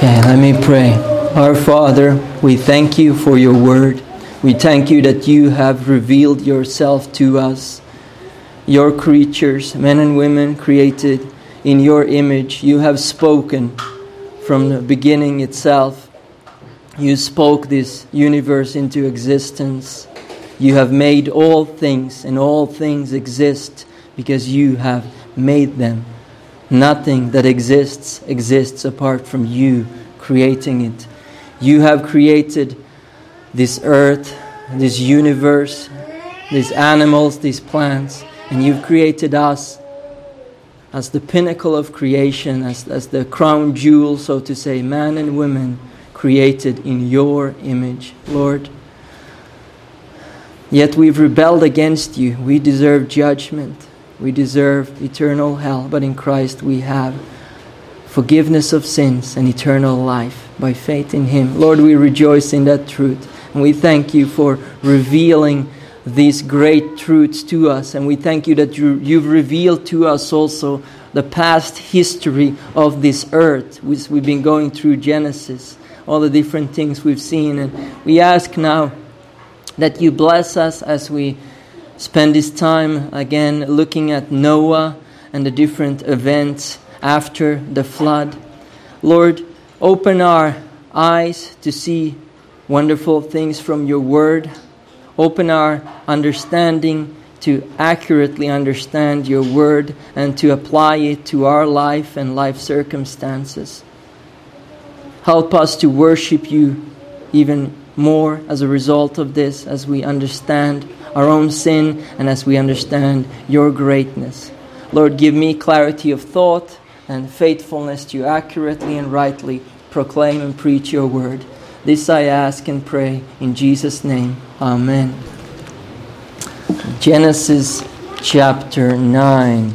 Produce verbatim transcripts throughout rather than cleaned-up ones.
Okay, let me pray. Our Father, we thank you for your word. We thank you that you have revealed yourself to us, your creatures, men and women created in your image. You have spoken from the beginning itself. You spoke this universe into existence. You have made all things, and all things exist because you have made them. Nothing that exists exists apart from you creating it. You have created this earth, this universe, these animals, these plants, and you've created us as the pinnacle of creation, as, as the crown jewel, so to say, man and women created in your image, Lord. Yet we've rebelled against you. We deserve judgment. We deserve eternal hell, but in Christ we have forgiveness of sins and eternal life by faith in Him. Lord, we rejoice in that truth, and we thank you for revealing these great truths to us, and we thank you that you, you've revealed to us also the past history of this earth, which we've been going through Genesis, all the different things we've seen, and we ask now that you bless us as we spend this time again looking at Noah and the different events after the flood. Lord, open our eyes to see wonderful things from your word. Open our understanding to accurately understand your word and to apply it to our life and life circumstances. Help us to worship you even more as a result of this, as we understand our own sin and as we understand your greatness. Lord, give me clarity of thought and faithfulness to accurately and rightly proclaim and preach your word. This I ask and pray in Jesus' name. Amen. Genesis chapter nine.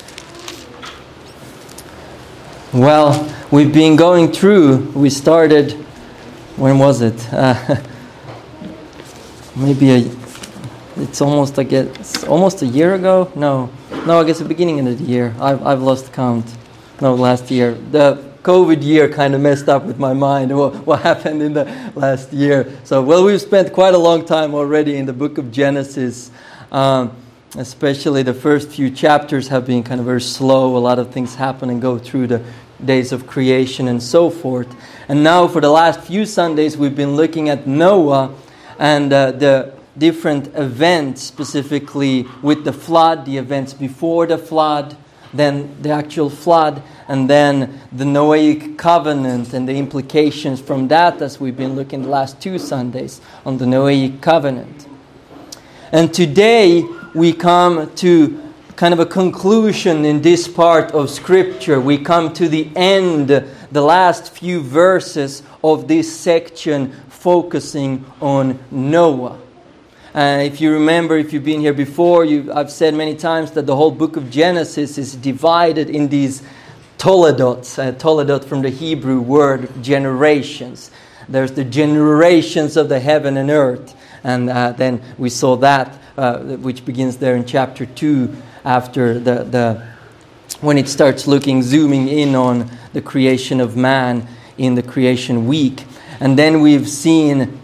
Well, we've been going through, we started, when was it? Uh, maybe a, it's almost, I guess, almost a year ago? No, no, I guess the beginning of the year. I've, I've lost count. No, last year. The COVID year kind of messed up with my mind. What, what happened in the last year? So, well, we've spent quite a long time already in the book of Genesis. Um, especially the first few chapters have been kind of very slow. A lot of things happen and go through the days of creation and so forth. And now for the last few Sundays, we've been looking at Noah and uh, the different events, specifically with the flood, the events before the flood, then the actual flood, and then the Noahic covenant and the implications from that, as we've been looking the last two Sundays on the Noahic covenant. And today we come to kind of a conclusion in this part of Scripture. We come to the end, the last few verses of this section focusing on Noah. Uh, if you remember, if you've been here before, you, I've said many times that the whole book of Genesis is divided in these toledots. Uh, toledot from the Hebrew word generations. There's the generations of the heaven and earth. And uh, then we saw that, uh, which begins there in chapter two, after the, the when it starts looking, zooming in on the creation of man in the creation week. And then we've seen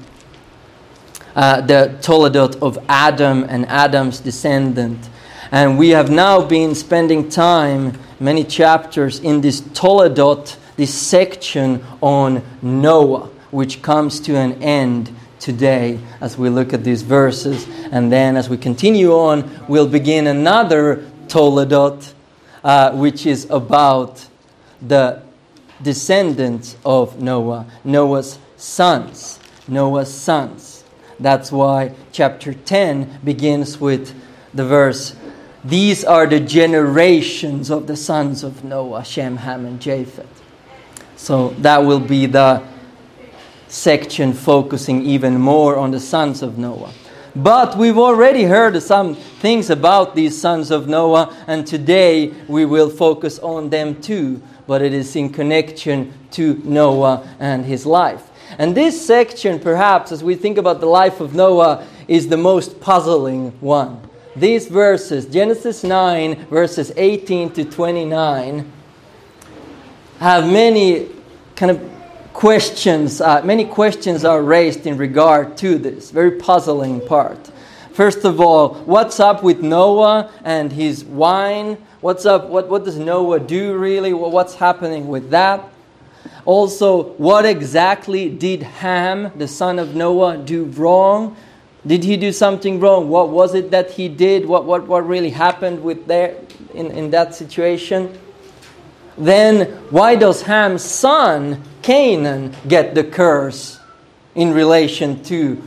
Uh, the Toledot of Adam and Adam's descendant. And we have now been spending time, many chapters, in this Toledot, this section on Noah, which comes to an end today as we look at these verses. And then as we continue on, we'll begin another Toledot, uh, which is about the descendants of Noah, Noah's sons, Noah's sons. That's why chapter ten begins with the verse, "These are the generations of the sons of Noah, Shem, Ham, and Japheth." So that will be the section focusing even more on the sons of Noah. But we've already heard some things about these sons of Noah, and today we will focus on them too. But it is in connection to Noah and his life. And this section, perhaps, as we think about the life of Noah, is the most puzzling one. These verses, Genesis nine, verses eighteen to twenty-nine, have many kind of questions, uh, many questions are raised in regard to this very puzzling part. First of all, what's up with Noah and his wine? What's up? What, what does Noah do really? What's happening with that? Also, what exactly did Ham, the son of Noah, do wrong? Did he do something wrong? What was it that he did? What what, what really happened with there in, in that situation? Then, why does Ham's son, Canaan, get the curse in relation to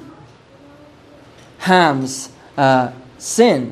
Ham's uh, sin?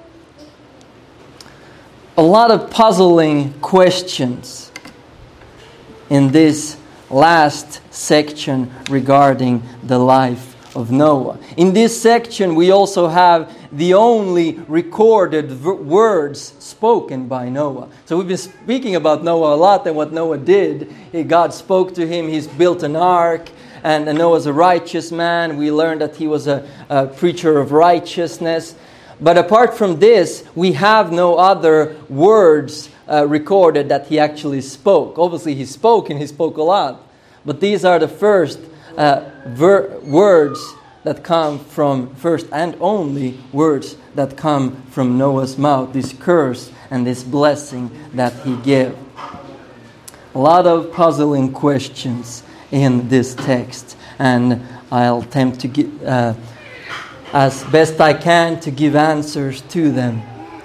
A lot of puzzling questions in this last section regarding the life of Noah. In this section, we also have the only recorded v- words spoken by Noah. So we've been speaking about Noah a lot and what Noah did. He, God spoke to him. He's built an ark. And Noah's a righteous man. We learned that he was a, a preacher of righteousness. But apart from this, we have no other words uh, recorded that he actually spoke. Obviously, he spoke and he spoke a lot. But these are the first uh, ver- words that come from, first and only words that come from Noah's mouth. This curse and this blessing that he gave. A lot of puzzling questions in this text. And I'll attempt to get... Uh, as best I can to give answers to them.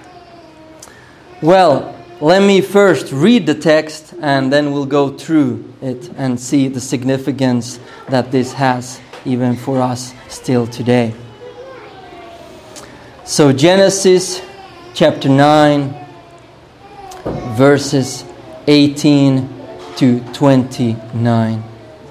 Well, let me first read the text and then we'll go through it and see the significance that this has even for us still today. So Genesis chapter nine, verses eighteen to twenty-nine.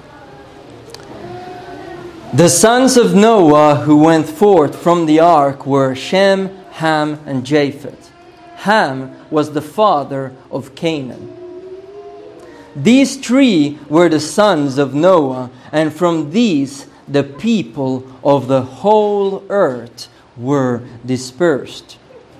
The sons of Noah who went forth from the ark were Shem, Ham, and Japheth. Ham was the father of Canaan. These three were the sons of Noah, and from these the people of the whole earth were dispersed.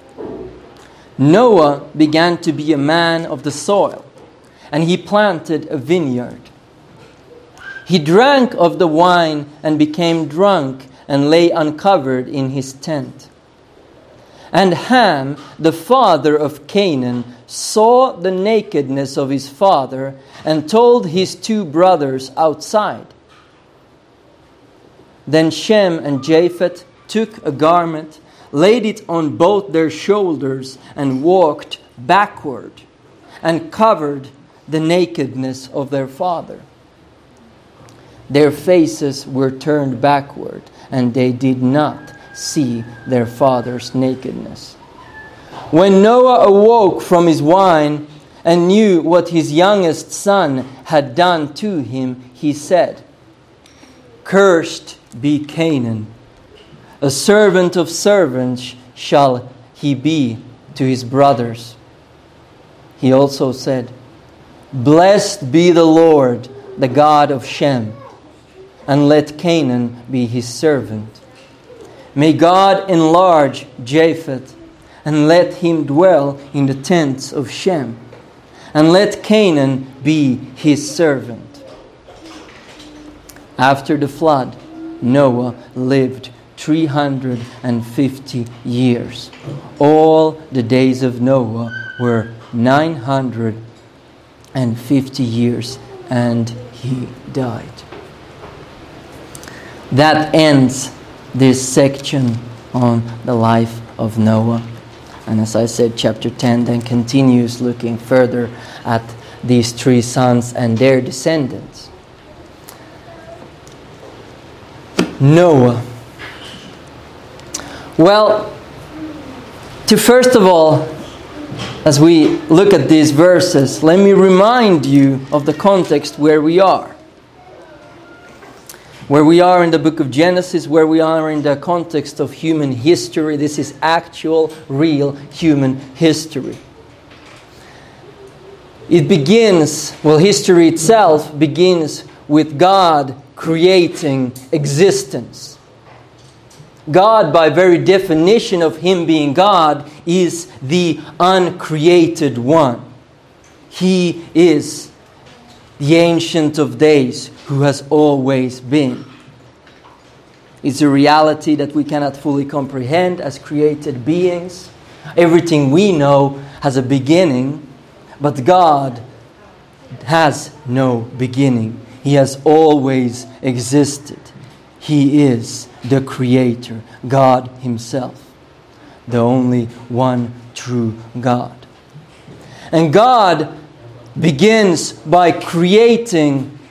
Noah began to be a man of the soil, and he planted a vineyard. He drank of the wine and became drunk and lay uncovered in his tent. And Ham, the father of Canaan, saw the nakedness of his father and told his two brothers outside. Then Shem and Japheth took a garment, laid it on both their shoulders, and walked backward and covered the nakedness of their father. Their faces were turned backward, and they did not see their father's nakedness. When Noah awoke from his wine and knew what his youngest son had done to him, he said, "Cursed be Canaan. A servant of servants shall he be to his brothers." He also said, "Blessed be the Lord, the God of Shem, and let Canaan be his servant. May God enlarge Japheth, and let him dwell in the tents of Shem, and let Canaan be his servant." After the flood, Noah lived three hundred fifty years. All the days of Noah were nine hundred fifty years, and he died. That ends this section on the life of Noah. And as I said, chapter ten then continues looking further at these three sons and their descendants. Noah. Well, to first of all, as we look at these verses, let me remind you of the context where we are. Where we are in the book of Genesis, where we are in the context of human history. This is actual, real human history. It begins, well, history itself begins with God creating existence. God, by very definition of Him being God, is the uncreated one. He is the Ancient of Days who has always been. It's a reality that we cannot fully comprehend as created beings. Everything we know has a beginning, but God has no beginning. He has always existed. He is the Creator, God Himself, the only one true God. And God begins by creating,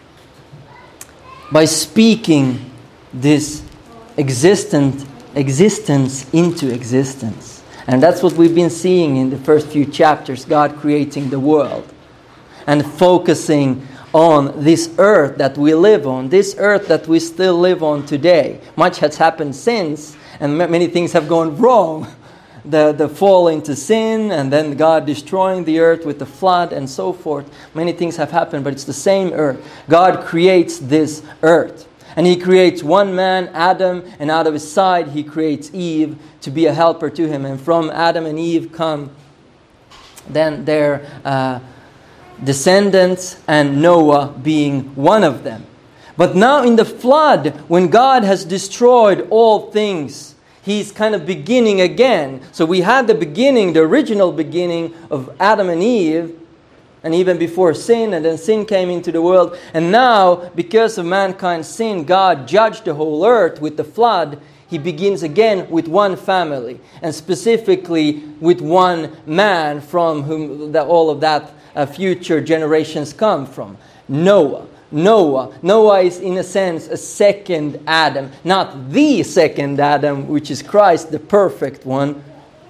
by speaking this existent existence into existence. And that's what we've been seeing in the first few chapters, God creating the world and focusing on this earth that we live on, this earth that we still live on today. Much has happened since, and many things have gone wrong. The, the fall into sin, and then God destroying the earth with the flood and so forth. Many things have happened, but it's the same earth. God creates this earth. And He creates one man, Adam, and out of his side He creates Eve to be a helper to him. And from Adam and Eve come then their uh, descendants, and Noah being one of them. But now in the flood, when God has destroyed all things, He's kind of beginning again. So we had the beginning, the original beginning of Adam and Eve, and even before sin, and then sin came into the world. And now, because of mankind's sin, God judged the whole earth with the flood. He begins again with one family, and specifically with one man from whom the, all of that uh, future generations come from, Noah. Noah. Noah is in a sense a second Adam. Not the second Adam, which is Christ, the perfect one.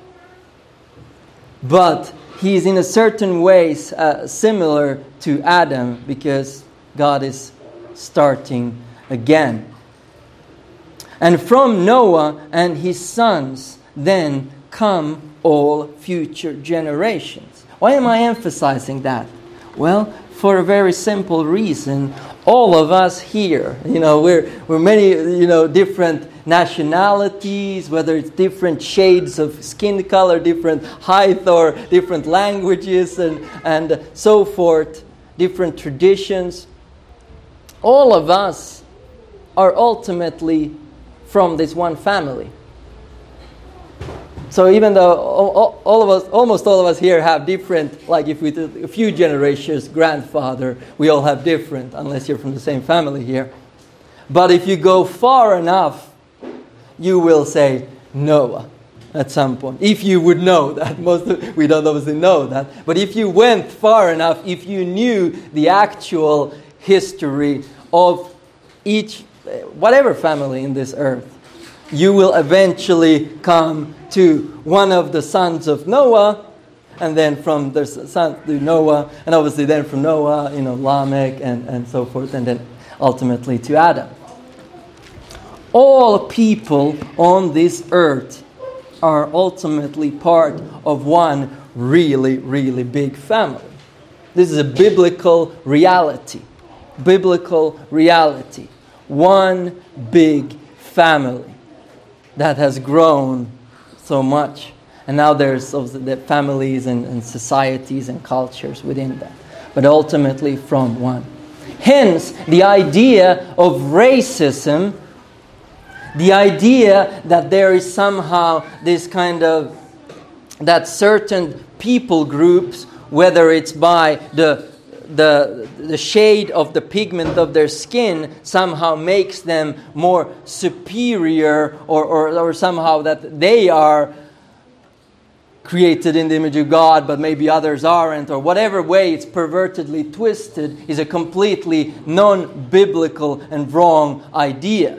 But he is in a certain ways uh, similar to Adam, because God is starting again. And from Noah and his sons then come all future generations. Why am I emphasizing that? Well, for a very simple reason. All of us here, you know, we're we're many, you know, different nationalities, whether it's different shades of skin color, different height, or different languages, and and so forth, different traditions. All of us are ultimately from this one family. So even though all, all of us, almost all of us here have different, like if we did a few generations grandfather, we all have different, unless you're from the same family here. But if you go far enough, you will say Noah at some point. If you would know that. Most of, we don't obviously know that. But if you went far enough, if you knew the actual history of each, whatever family in this earth, you will eventually come to one of the sons of Noah, and then from the son to Noah, and obviously then from Noah, you know, Lamech, and, and so forth, and then ultimately to Adam. All people on this earth are ultimately part of one really, really big family. This is a biblical reality. Biblical reality. One big family that has grown so much. And now there's the families and, and societies and cultures within that. But ultimately from one. Hence, the idea of racism, the idea that there is somehow this kind of, that certain people groups, whether it's by the the the shade of the pigment of their skin, somehow makes them more superior, or, or, or somehow that they are created in the image of God, but maybe others aren't, or whatever way it's pervertedly twisted, is a completely non-biblical and wrong idea.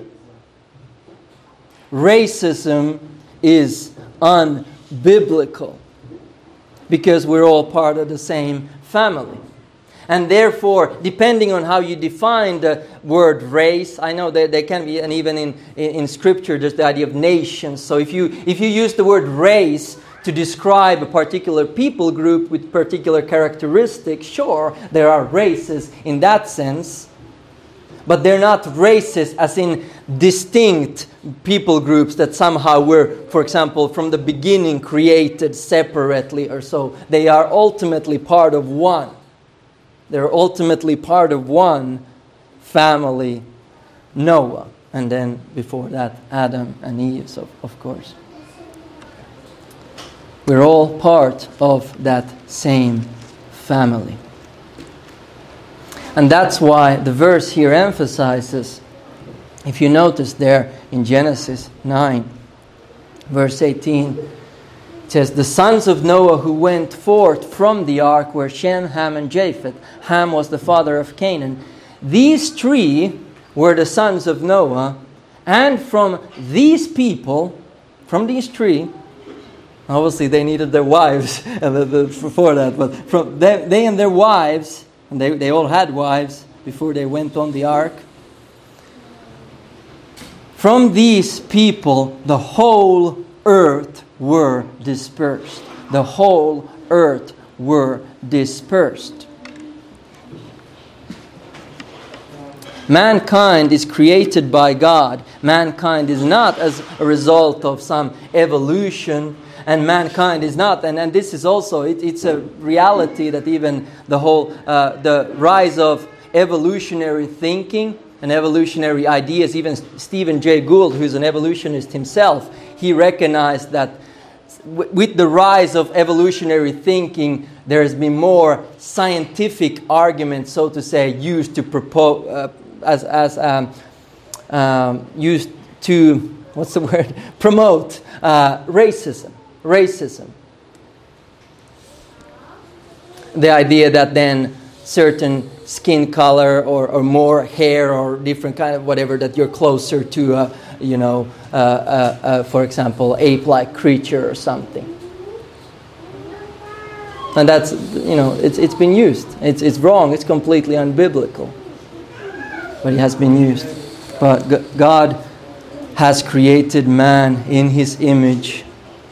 Racism is unbiblical because we're all part of the same family. And therefore, depending on how you define the word race, I know that there can be, and even in, in, in Scripture, there's the idea of nations. So if you if you use the word race to describe a particular people group with particular characteristics, sure, there are races in that sense. But they're not races as in distinct people groups that somehow were, for example, from the beginning created separately or so. They are ultimately part of one. They're ultimately part of one family, Noah. And then before that, Adam and Eve, so of course. We're all part of that same family. And that's why the verse here emphasizes, if you notice there in Genesis nine, verse eighteen, it says, the sons of Noah who went forth from the ark were Shem, Ham, and Japheth. Ham was the father of Canaan. These three were the sons of Noah, and from these people, from these three, obviously they needed their wives and the, the, before that, but from they, they and their wives, and they, they all had wives before they went on the ark. From these people, the whole earth were dispersed. The whole earth were dispersed. Mankind is created by God. Mankind is not as a result of some evolution. And mankind is not, and, and this is also, it, it's a reality that even the whole, uh, the rise of evolutionary thinking and evolutionary ideas, even Stephen Jay Gould, who's an evolutionist himself, he recognized that w- with the rise of evolutionary thinking, there has been more scientific arguments, so to say, used to propose, uh, as, as um, um, used to, what's the word, promote uh, racism. Racism. The idea that then certain skin color or, or more hair or different kind of whatever, that you're closer to a, you know, uh, uh, uh, for example, ape-like creature or something. And that's, you know, it's it's been used. It's it's wrong. It's completely unbiblical. But it has been used. But G- God has created man in His image,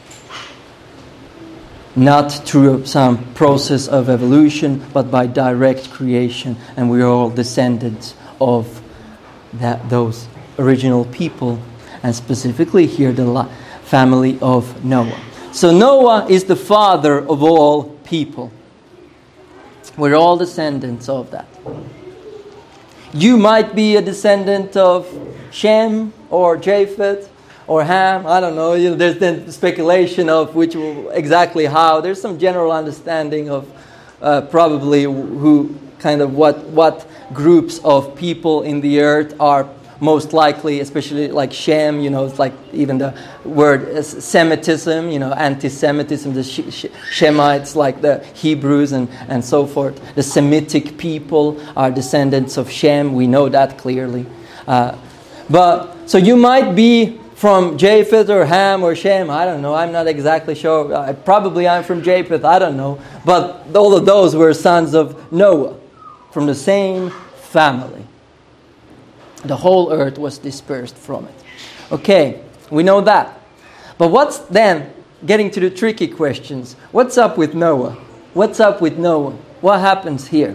not through some process of evolution, but by direct creation. And we are all descendants of that those original people, and specifically here the family of Noah. So Noah is the father of all people. We're all descendants of that. You might be a descendant of Shem or Japheth or Ham, I don't know. You know, there's then speculation of which exactly how. There's some general understanding of uh, probably who kind of what what groups of people in the earth are most likely, especially like Shem. You know, it's like even the word Semitism. You know, anti-Semitism. The Shemites, like the Hebrews and and so forth. The Semitic people are descendants of Shem. We know that clearly. Uh, but so you might be from Japheth or Ham or Shem, I don't know. I'm not exactly sure. Uh, probably I'm from Japheth, I don't know. But all of those were sons of Noah, from the same family. The whole earth was dispersed from it. Okay, we know that. But what's then, getting to the tricky questions, what's up with Noah? What's up with Noah? What happens here?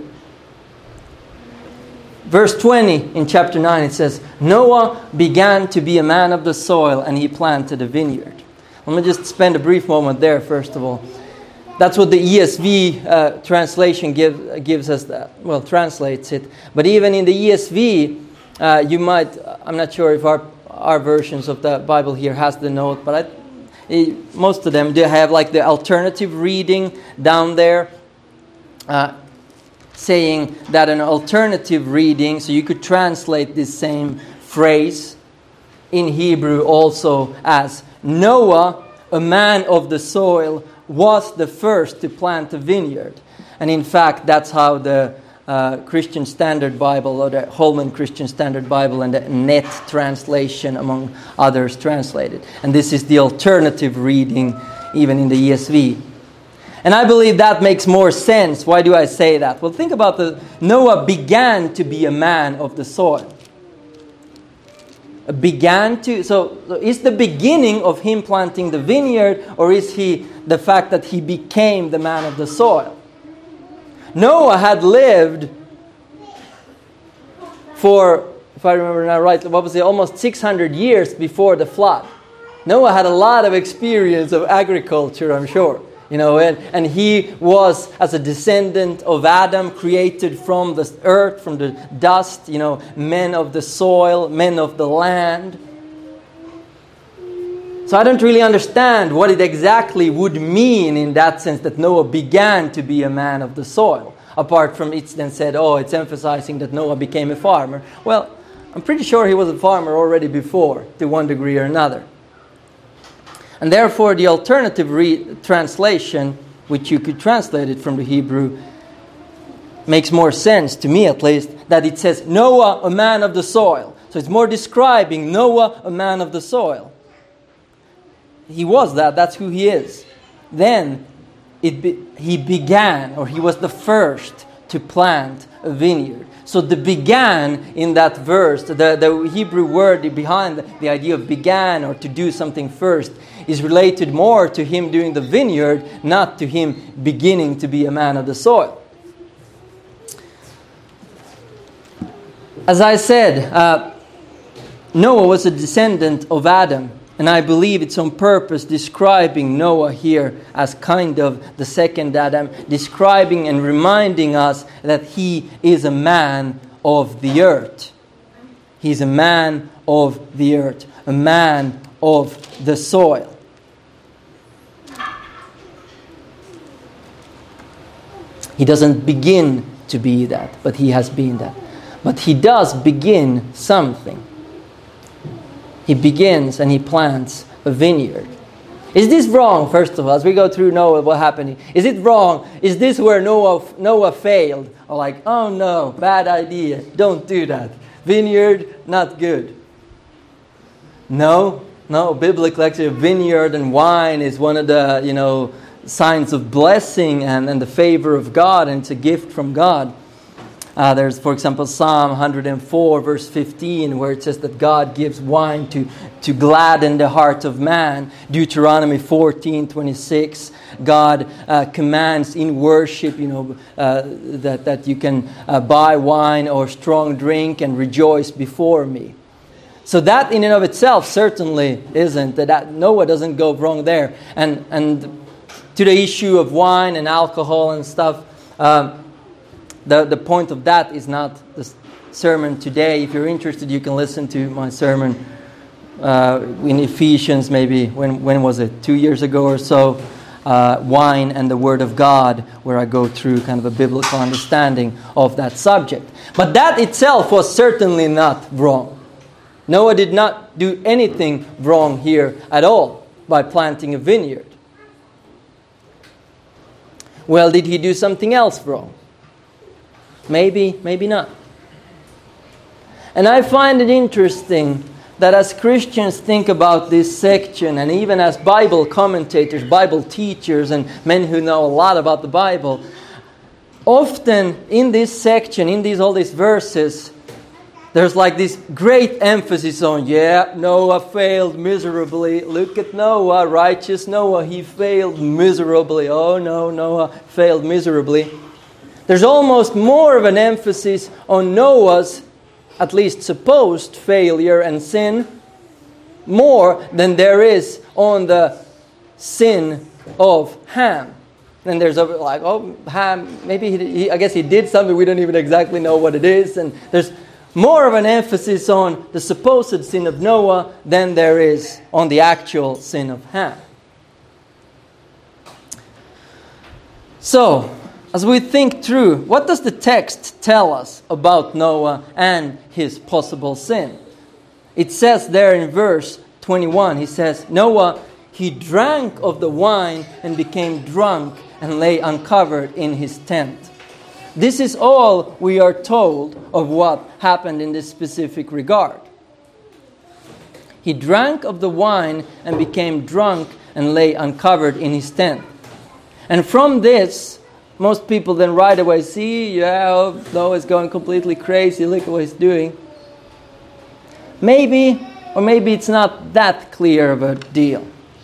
Verse twenty in chapter nine, it says, Noah began to be a man of the soil, and he planted a vineyard. Let me just spend a brief moment there, first of all. That's what the E S V uh, translation give, gives us, that, well, translates it. But even in the E S V, uh, you might, I'm not sure if our, our versions of the Bible here has the note, but I, it, most of them do have like the alternative reading down there. Uh, saying that an alternative reading, so you could translate this same phrase in Hebrew also as Noah, a man of the soil, was the first to plant a vineyard. And in fact, that's how the uh, Christian Standard Bible, or the Holman Christian Standard Bible, and the Net translation, among others, translated. And this is the alternative reading even in the E S V. And I believe that makes more sense. Why do I say that? Well, think about the Noah began to be a man of the soil. Began to, so, so is the beginning of him planting the vineyard, or is he the fact that he became the man of the soil? Noah had lived for, if I remember now right, what was it, almost six hundred years before the flood. Noah had a lot of experience of agriculture, I'm sure. You know, and, and he was, as a descendant of Adam, created from the earth, from the dust, you know, men of the soil, men of the land. So I don't really understand what it exactly would mean in that sense that Noah began to be a man of the soil. Apart from it's then said, oh, it's emphasizing that Noah became a farmer. Well, I'm pretty sure he was a farmer already before, to one degree or another. And therefore, the alternative re- translation, which you could translate it from the Hebrew, makes more sense, to me at least, that it says, Noah, a man of the soil. So it's more describing Noah, a man of the soil. He was that, that's who he is. Then, it be, he began, or he was the first to plant a vineyard. So the began in that verse, the, the Hebrew word behind the, the idea of began or to do something first, is related more to him doing the vineyard, not to him beginning to be a man of the soil. As I said, uh, Noah was a descendant of Adam. And I believe it's on purpose describing Noah here as kind of the second Adam, describing and reminding us that he is a man of the earth. He's a man of the earth, a man of the soil. He doesn't begin to be that, but he has been that. But he does begin something. He begins and he plants a vineyard. Is this wrong, first of all, as we go through Noah, what happened? Is it wrong? Is this where Noah Noah failed? Or like, oh no, bad idea, don't do that. Vineyard, not good. No, no, biblically actually a vineyard and wine is one of the, you know, signs of blessing and, and the favor of God, and it's a gift from God. Uh, there's, for example, Psalm one hundred four, verse fifteen, where it says that God gives wine to, to gladden the heart of man. Deuteronomy fourteen, twenty-six, God uh, commands in worship, you know, uh, that, that you can uh, buy wine or strong drink and rejoice before me. So that in and of itself certainly isn't, that, that Noah doesn't go wrong there. And, and to the issue of wine and alcohol and stuff, um, The, the point of that is not the sermon today. If you're interested, you can listen to my sermon uh, in Ephesians, maybe, when, when was it? Two years ago or so. Uh, wine and the Word of God, where I go through kind of a biblical understanding of that subject. But that itself was certainly not wrong. Noah did not do anything wrong here at all by planting a vineyard. Well, did he do something else wrong? Maybe, maybe not. And I find it interesting that as Christians think about this section, and even as Bible commentators, Bible teachers, and men who know a lot about the Bible, often in this section, in these all these verses, there's like this great emphasis on, yeah, Noah failed miserably. Look at Noah, righteous Noah, he failed miserably. Oh no, Noah failed miserably. There's almost more of an emphasis on Noah's, at least supposed, failure and sin, more than there is on the sin of Ham. And there's like, oh, Ham, maybe he, he, I guess he did something, we don't even exactly know what it is. And there's more of an emphasis on the supposed sin of Noah than there is on the actual sin of Ham. So, as we think through, what does the text tell us about Noah and his possible sin? It says there in verse twenty-one, he says, Noah, he drank of the wine and became drunk and lay uncovered in his tent. This is all we are told of what happened in this specific regard. He drank of the wine and became drunk and lay uncovered in his tent. And from this, most people then right away see, yeah, Noah's going completely crazy, look at what he's doing. Maybe, or maybe it's not that clear of a deal.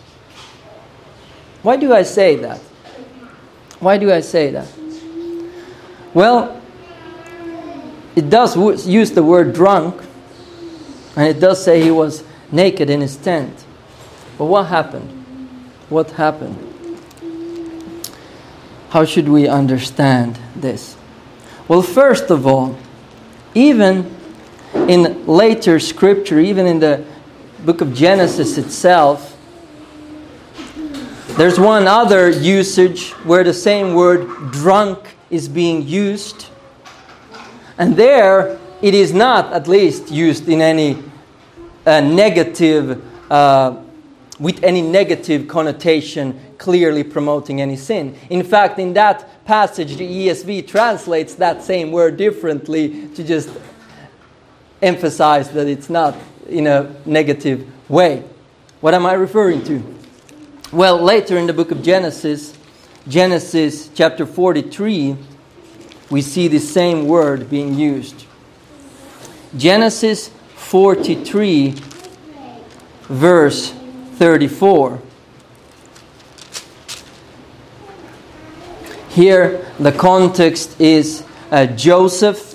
Why do I say that? Why do I say that? Well, it does use the word drunk, and it does say he was naked in his tent. But what happened? What happened? How should we understand this? Well, first of all, even in later scripture, even in the book of Genesis itself, there's one other usage where the same word drunk is being used. And there, it is not at least used in any uh, negative, uh, with any negative connotation, clearly promoting any sin. In fact, in that passage, the E S V translates that same word differently to just emphasize that it's not in a negative way. What am I referring to? Well, later in the book of Genesis, Genesis chapter forty-three, we see the same word being used. Genesis forty-three, verse thirty-four. Here, the context is uh, Joseph.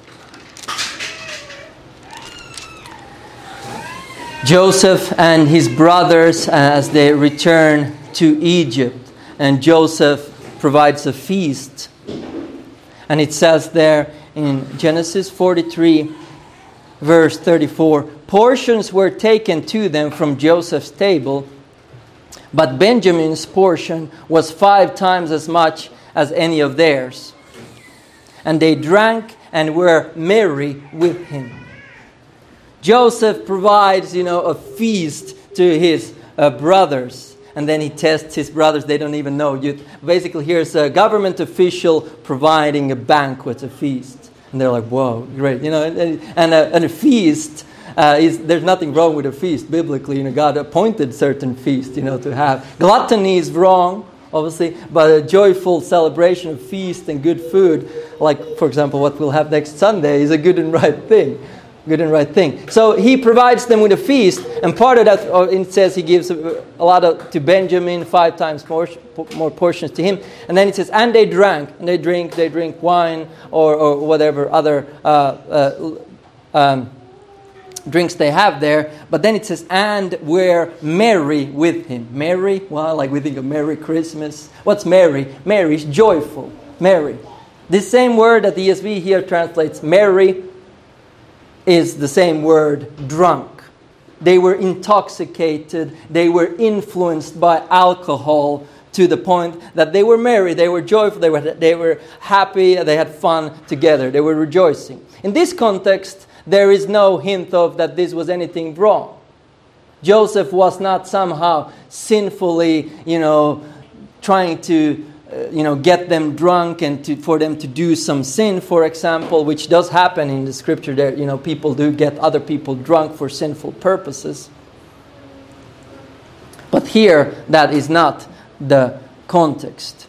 Joseph and his brothers as they return to Egypt. And Joseph provides a feast. And it says there in Genesis forty-three, verse thirty-four, portions were taken to them from Joseph's table, but Benjamin's portion was five times as much as any of theirs. And they drank and were merry with him. Joseph provides, you know, a feast to his uh, brothers. And then he tests his brothers. They don't even know. You, basically, here's a government official providing a banquet, a feast. And they're like, whoa, great. You know, and, and, a, and a feast, uh, is there's nothing wrong with a feast. Biblically, you know, God appointed certain feasts, you know, to have. Gluttony is wrong, obviously, but a joyful celebration of feast and good food, like, for example, what we'll have next Sunday, is a good and right thing. Good and right thing. So he provides them with a feast, and part of that, it says he gives a, a lot of, to Benjamin, five times more, more portions to him. And then it says, and they drank, and they drink, they drink wine or, or whatever other uh, uh, um, drinks they have there. But then it says, and were merry with him. Merry? Well, like we think of Merry Christmas. What's merry? Merry is joyful. Merry. This same word that the E S V here translates merry is the same word drunk. They were intoxicated. They were influenced by alcohol to the point that they were merry. They were joyful. They were, they were happy. They had fun together. They were rejoicing. In this context, there is no hint of that this was anything wrong. Joseph was not somehow sinfully, you know, trying to Uh, you know, get them drunk and to, for them to do some sin, for example, which does happen in the scripture there. You know, people do get other people drunk for sinful purposes. But here, that is not the context.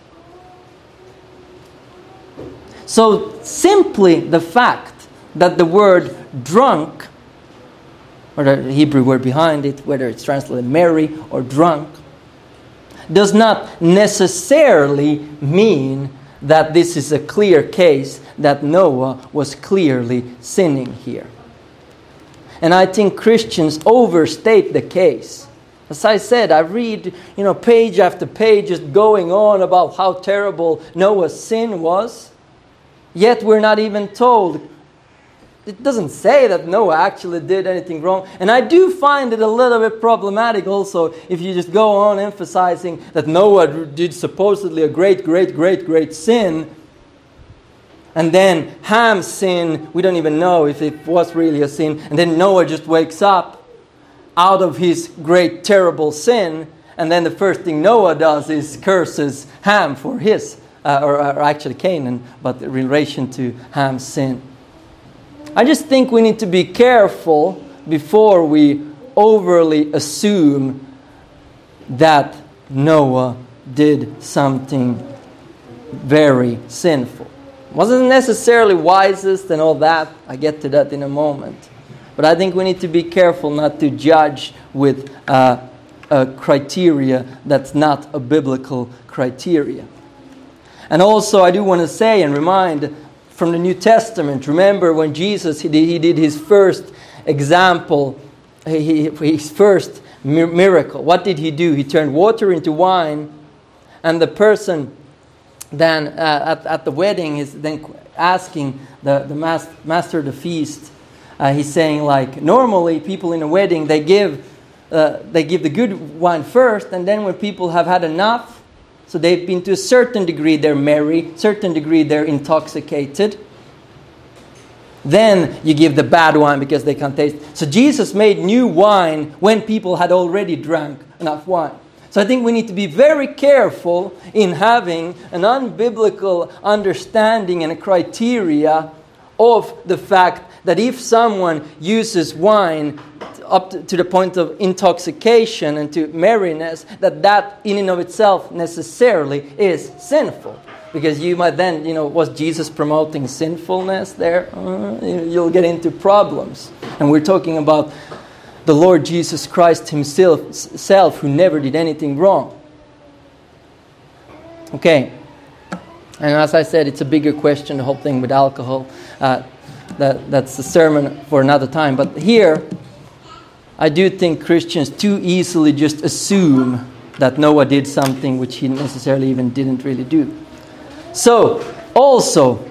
So, simply the fact that the word drunk, or the Hebrew word behind it, whether it's translated merry or drunk, does not necessarily mean that this is a clear case that Noah was clearly sinning here. And I think Christians overstate the case. As I said, I read, you know, page after page just going on about how terrible Noah's sin was. Yet we're not even told. It doesn't say that Noah actually did anything wrong. And I do find it a little bit problematic also if you just go on emphasizing that Noah did supposedly a great, great, great, great sin. And then Ham's sin, we don't even know if it was really a sin. And then Noah just wakes up out of his great, terrible sin. And then the first thing Noah does is curses Ham for his, uh, or, or actually Canaan, but in relation to Ham's sin. I just think we need to be careful before we overly assume that Noah did something very sinful. Wasn't necessarily wisest and all that. I get to that in a moment. But I think we need to be careful not to judge with uh, a criteria that's not a biblical criteria. And also I do want to say and remind from the New Testament, remember when Jesus, he did, he did his first example, he, his first miracle. What did he do? He turned water into wine, and the person then uh, at, at the wedding is then asking the, the mas- master of the feast. Uh, he's saying, like, normally people in a wedding, they give uh, they give the good wine first, and then when people have had enough, so they've been to a certain degree they're merry, certain degree they're intoxicated, then you give the bad wine because they can't taste. So Jesus made new wine when people had already drank enough wine. So I think we need to be very careful in having an unbiblical understanding and a criteria of the fact that if someone uses wine up to, to the point of intoxication and to merriness, that that in and of itself necessarily is sinful. Because you might then, you know, was Jesus promoting sinfulness there? Uh, you'll get into problems. And we're talking about the Lord Jesus Christ himself, self, who never did anything wrong. Okay. And as I said, it's a bigger question, the whole thing with alcohol. Uh, that, that's a sermon for another time. But here, I do think Christians too easily just assume that Noah did something which he necessarily even didn't really do. So, also,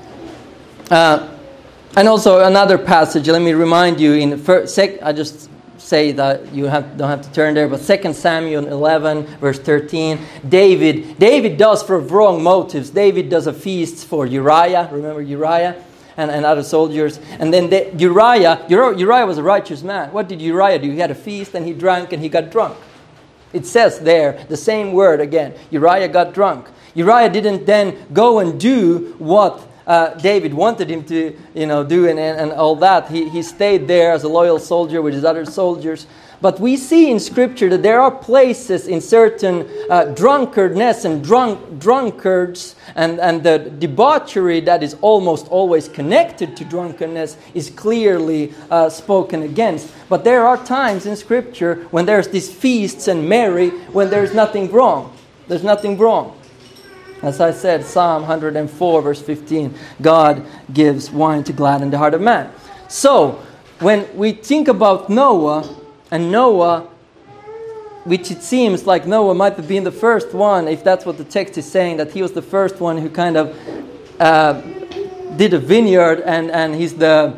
uh, and also another passage, let me remind you, in first, sec, I just say that you have, don't have to turn there, but Second Samuel eleven, verse thirteen, David, David does for wrong motives. David does a feast for Uriah, remember Uriah, and, and other soldiers. And then the, Uriah, Uriah was a righteous man. What did Uriah do? He had a feast and he drank and he got drunk. It says there, the same word again, Uriah got drunk. Uriah didn't then go and do what uh, David wanted him to, you know, do and, and, and all that. He, he stayed there as a loyal soldier with his other soldiers. But we see in Scripture that there are places in certain uh, drunkardness and drunk drunkards and, and the debauchery that is almost always connected to drunkenness is clearly uh, spoken against. But there are times in Scripture when there's these feasts and merry when there's nothing wrong. There's nothing wrong. As I said, Psalm one hundred four, verse fifteen, God gives wine to gladden the heart of man. So, when we think about Noah, and Noah, which it seems like Noah might have been the first one, if that's what the text is saying, that he was the first one who kind of uh, did a vineyard, and, and he's the,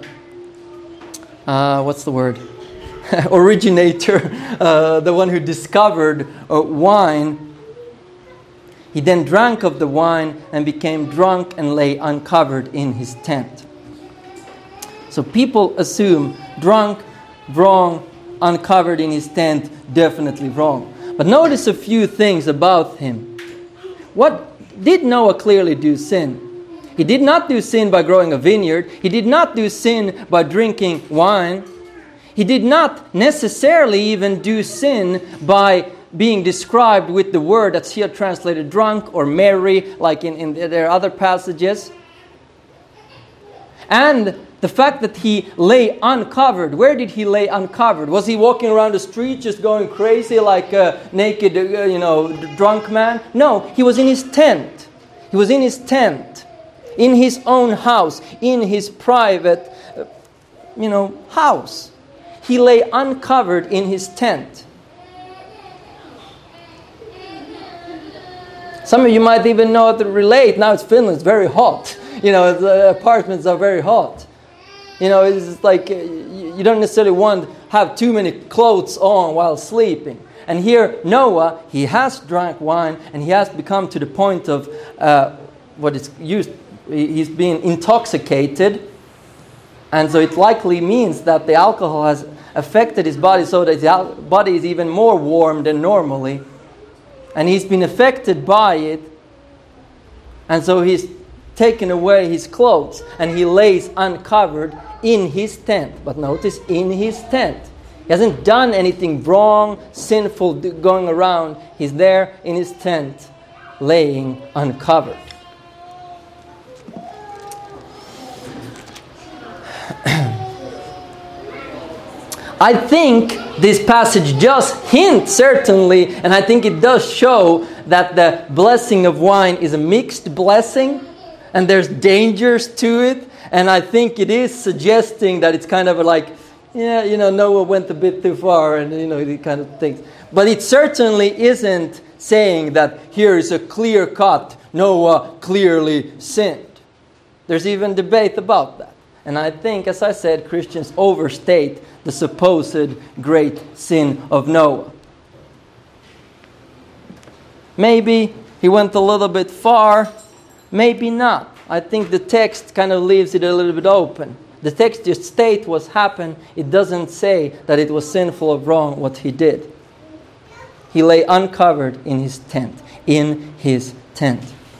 uh, what's the word? originator, uh, the one who discovered uh, wine. He then drank of the wine and became drunk and lay uncovered in his tent. So people assume drunk, wrong, uncovered in his tent, definitely wrong. But notice a few things about him. What did Noah clearly do sin? He did not do sin by growing a vineyard. He did not do sin by drinking wine. He did not necessarily even do sin by being described with the word that's here translated drunk or merry, like in, in there are other passages. And the fact that he lay uncovered, where did he lay uncovered? Was he walking around the street just going crazy like a naked, uh, you know, drunk man? No, he was in his tent. He was in his tent, in his own house, in his private, uh, you know, house. He lay uncovered in his tent. Some of you might even know how to relate. Now it's Finland, it's very hot. You know, the apartments are very hot. You know, it's like uh, you don't necessarily want to have too many clothes on while sleeping. And here, Noah, he has drank wine and he has become to the point of uh, what is used, he's being intoxicated. And so it likely means that the alcohol has affected his body so that his body is even more warm than normally. And he's been affected by it. And so he's taken away his clothes. And he lays uncovered in his tent. But notice, in his tent. He hasn't done anything wrong, sinful going around. He's there in his tent, laying uncovered. I think this passage does hint, certainly, and I think it does show that the blessing of wine is a mixed blessing, and there's dangers to it, and I think it is suggesting that it's kind of like, yeah, you know, Noah went a bit too far, and, you know, he kind of thinks. But it certainly isn't saying that here is a clear cut, Noah clearly sinned. There's even debate about that. And I think, as I said, Christians overstate the supposed great sin of Noah. Maybe he went a little bit far, maybe not. I think the text kind of leaves it a little bit open. The text just states what happened. It doesn't say that it was sinful or wrong what he did. He lay uncovered in his tent. In his tent.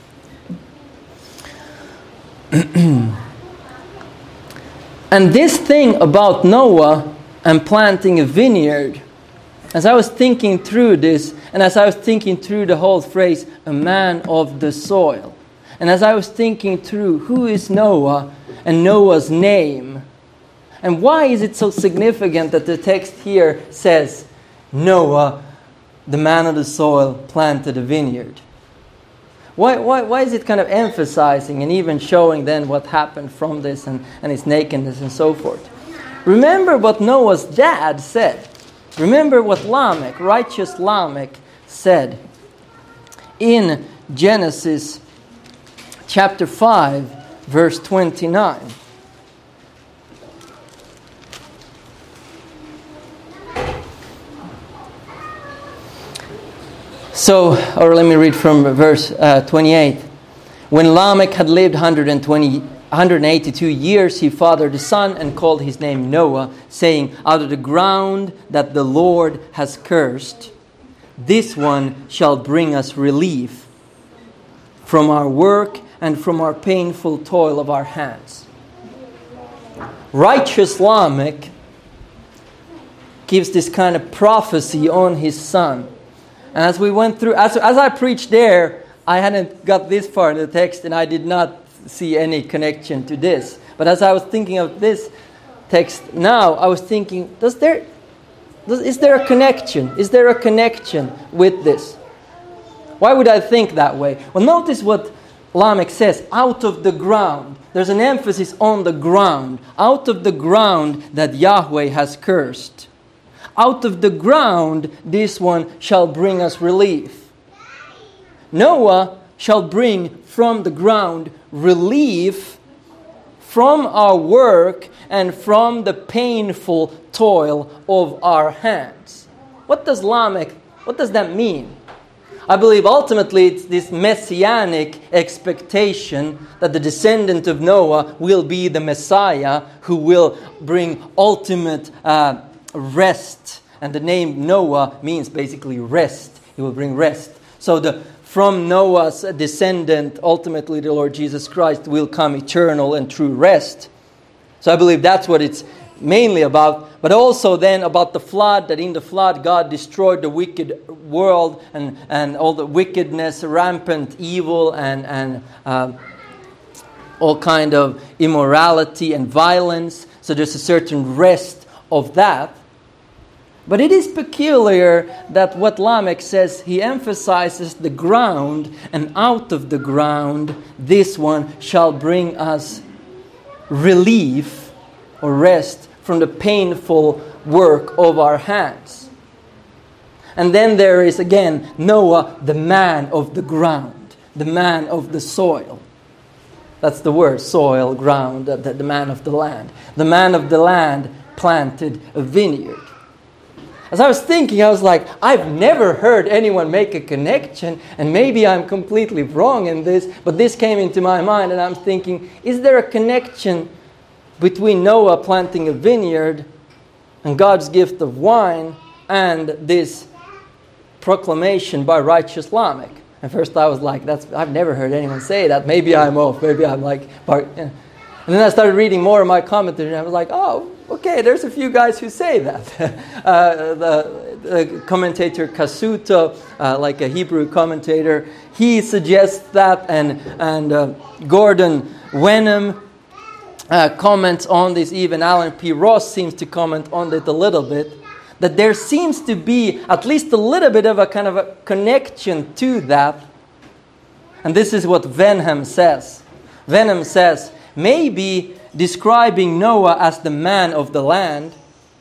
And this thing about Noah and planting a vineyard, as I was thinking through this, and as I was thinking through the whole phrase, a man of the soil, and as I was thinking through who is Noah and Noah's name, and why is it so significant that the text here says, Noah, the man of the soil, planted a vineyard? Why, why, why is it kind of emphasizing and even showing then what happened from this and, and his nakedness and so forth? Remember what Noah's dad said. Remember what Lamech, righteous Lamech, said in Genesis chapter five, verse twenty-nine. So, or let me read from verse uh, twenty-eight. When Lamech had lived one hundred twenty, one hundred eighty-two years, he fathered a son and called his name Noah, saying, out of the ground that the Lord has cursed, this one shall bring us relief from our work and from our painful toil of our hands. Righteous Lamech gives this kind of prophecy on his son. And as we went through, as, as I preached there, I hadn't got this far in the text and I did not see any connection to this. But as I was thinking of this text now, I was thinking, does there, does, is there a connection? Is there a connection with this? Why would I think that way? Well, notice what Lamech says, out of the ground. There's an emphasis on the ground. Out of the ground that Yahweh has cursed. Out of the ground, this one shall bring us relief. Noah shall bring from the ground relief from our work and from the painful toil of our hands. What does Lamech, what does that mean? I believe ultimately it's this messianic expectation that the descendant of Noah will be the Messiah who will bring ultimate uh, rest. And the name Noah means basically rest. He will bring rest. So the from Noah's descendant, ultimately the Lord Jesus Christ, will come eternal and true rest. So I believe that's what it's mainly about. But also then about the flood, that in the flood God destroyed the wicked world and, and all the wickedness, rampant evil and, and uh, all kind of immorality and violence. So there's a certain rest of that. But it is peculiar that what Lamech says, he emphasizes the ground, and out of the ground, this one shall bring us relief or rest from the painful work of our hands. And then there is again Noah, the man of the ground, the man of the soil. That's the word, soil, ground, the, the man of the land. The man of the land planted a vineyard. As I was thinking, I was like, I've never heard anyone make a connection, and maybe I'm completely wrong in this, but this came into my mind, and I'm thinking, is there a connection between Noah planting a vineyard and God's gift of wine and this proclamation by righteous Lamech? At first I was like, "That's I've never heard anyone say that. Maybe I'm off. Maybe I'm like..." And then I started reading more of my commentary, and I was like, oh, okay, there's a few guys who say that. uh, the, the commentator Kasuto, uh, like a Hebrew commentator, he suggests that, and and uh, Gordon Wenham uh, comments on this. Even Alan P. Ross seems to comment on it a little bit. That there seems to be at least a little bit of a kind of a connection to that. And this is what Wenham says. Wenham says, maybe describing Noah as the man of the land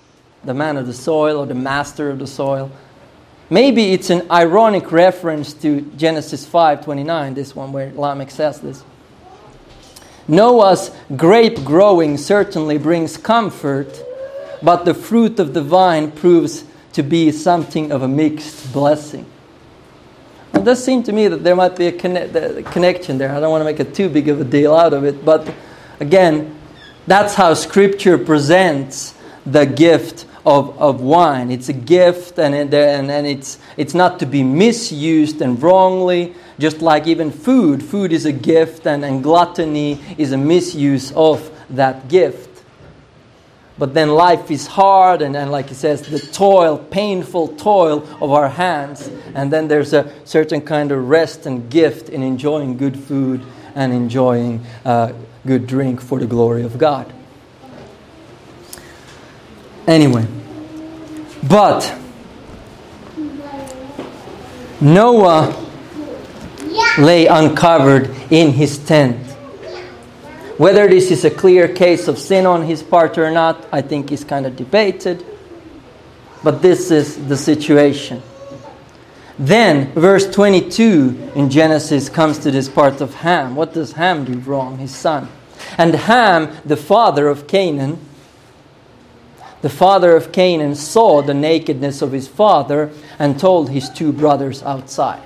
the man of the soil or the master of the soil. Maybe it's an ironic reference to Genesis five twenty-nine, this one where Lamech says this. Noah's grape growing certainly brings comfort, but the fruit of the vine proves to be something of a mixed blessing. It does seem to me that there might be a conne- connection there. I don't want to make a too big of a deal out of it, but again, that's how Scripture presents the gift of, of wine. It's a gift, and and, and it's it's not to be misused and wrongly. Just like even food, food is a gift, and, and gluttony is a misuse of that gift. But then life is hard, and, and like he says, the toil, painful toil of our hands. And then there's a certain kind of rest and gift in enjoying good food and enjoying uh, good drink for the glory of God. Anyway, but Noah lay uncovered in his tent. Whether this is a clear case of sin on his part or not, I think is kind of debated. But this is the situation. Then, verse twenty-two in Genesis comes to this part of Ham. What does Ham do wrong? His son. And Ham, the father of Canaan, the father of Canaan saw the nakedness of his father and told his two brothers outside.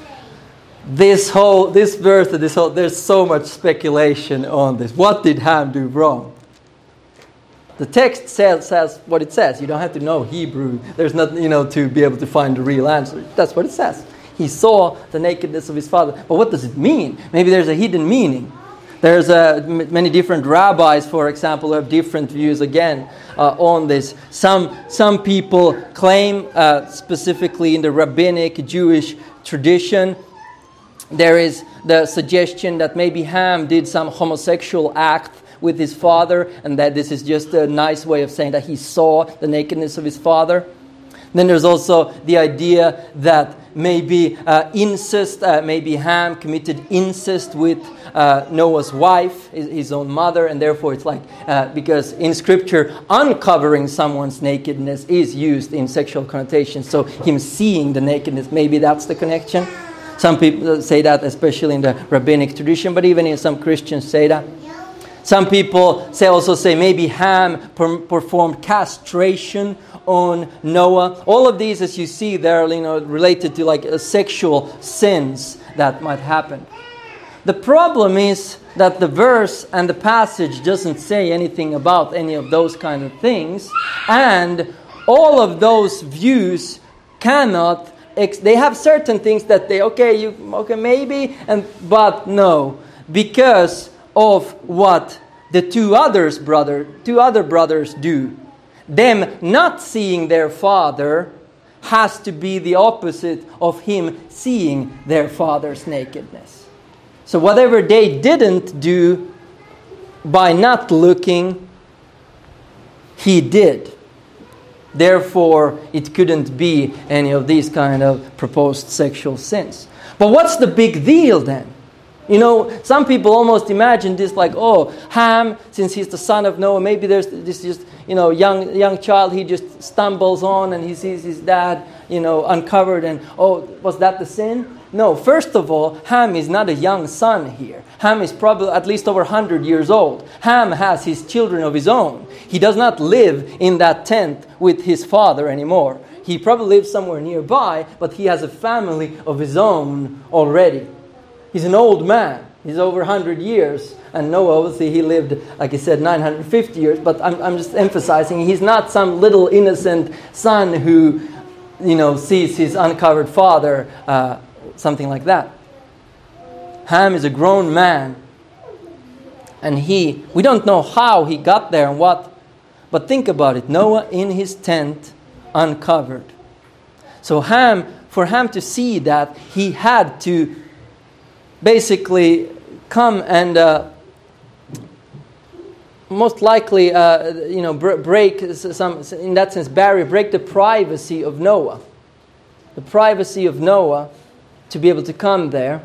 This whole, this verse, this whole, there's so much speculation on this. What did Ham do wrong? The text says, says what it says. You don't have to know Hebrew. There's nothing, you know, to be able to find the real answer. That's what it says. He saw the nakedness of his father. But what does it mean? Maybe there's a hidden meaning. There's uh, m- many different rabbis, for example, who have different views again uh, on this. Some some people claim, uh, specifically in the rabbinic Jewish tradition, there is the suggestion that maybe Ham did some homosexual act with his father, and that this is just a nice way of saying that he saw the nakedness of his father. Then there's also the idea that maybe uh, incest, uh, maybe Ham committed incest with uh, Noah's wife, his, his own mother, and therefore it's like, uh, because in Scripture, uncovering someone's nakedness is used in sexual connotations, so him seeing the nakedness, maybe that's the connection. Some people say that, especially in the rabbinic tradition, but even in some Christians say that. Some people say also say maybe Ham per- performed castration on Noah. All of these, as you see, they're, you know, related to like uh, sexual sins that might happen. The problem is that the verse and the passage doesn't say anything about any of those kind of things, and all of those views cannot. They have certain things that they okay you okay maybe and but no, because of what the two others brother two other brothers do. Them not seeing their father has to be the opposite of him seeing their father's nakedness. So whatever they didn't do by not looking, he did. Therefore, it couldn't be any of these kind of proposed sexual sins. But what's the big deal then? You know, some people almost imagine this like, oh, Ham, since he's the son of Noah, maybe there's this just, you know, young young child, he just stumbles on and he sees his dad, you know, uncovered, and, oh, was that the sin? No, first of all, Ham is not a young son here. Ham is probably at least over one hundred years old. Ham has his children of his own. He does not live in that tent with his father anymore. He probably lives somewhere nearby, but he has a family of his own already. He's an old man. He's over one hundred years. And Noah, obviously, he lived, like I said, nine hundred fifty years. But I'm, I'm just emphasizing, he's not some little innocent son who, you know, sees his uncovered father, uh, something like that. Ham is a grown man. And he, we don't know how he got there and what. But think about it. Noah in his tent, uncovered. So Ham, for Ham to see that, he had to basically come and uh, most likely, uh, you know, break some, in that sense, barrier, break the privacy of Noah. The privacy of Noah to be able to come there.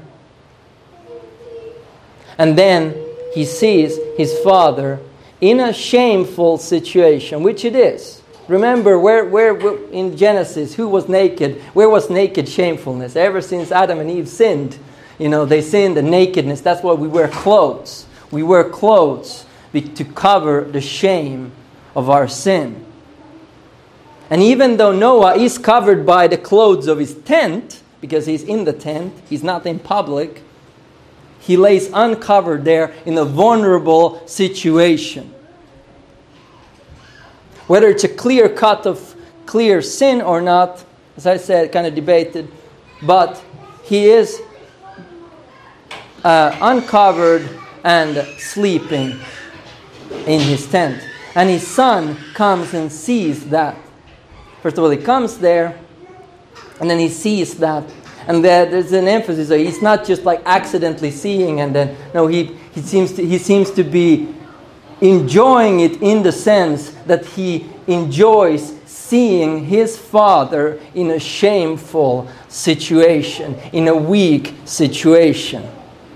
And then he sees his father in a shameful situation, which it is. Remember, where, where, where in Genesis, who was naked? Where was naked shamefulness? Ever since Adam and Eve sinned, you know, they sinned the nakedness. That's why we wear clothes. We wear clothes to cover the shame of our sin. And even though Noah is covered by the clothes of his tent, because he's in the tent, he's not in public, he lays uncovered there in a vulnerable situation. Whether it's a clear cut of clear sin or not, as I said, kind of debated, but he is uh, uncovered and sleeping in his tent. And his son comes and sees that. First of all, he comes there, and then he sees that. And there, there's an emphasis. So he's not just like accidentally seeing, and then, no, he, he, seems to, he seems to be enjoying it in the sense that he enjoys seeing his father in a shameful situation, in a weak situation.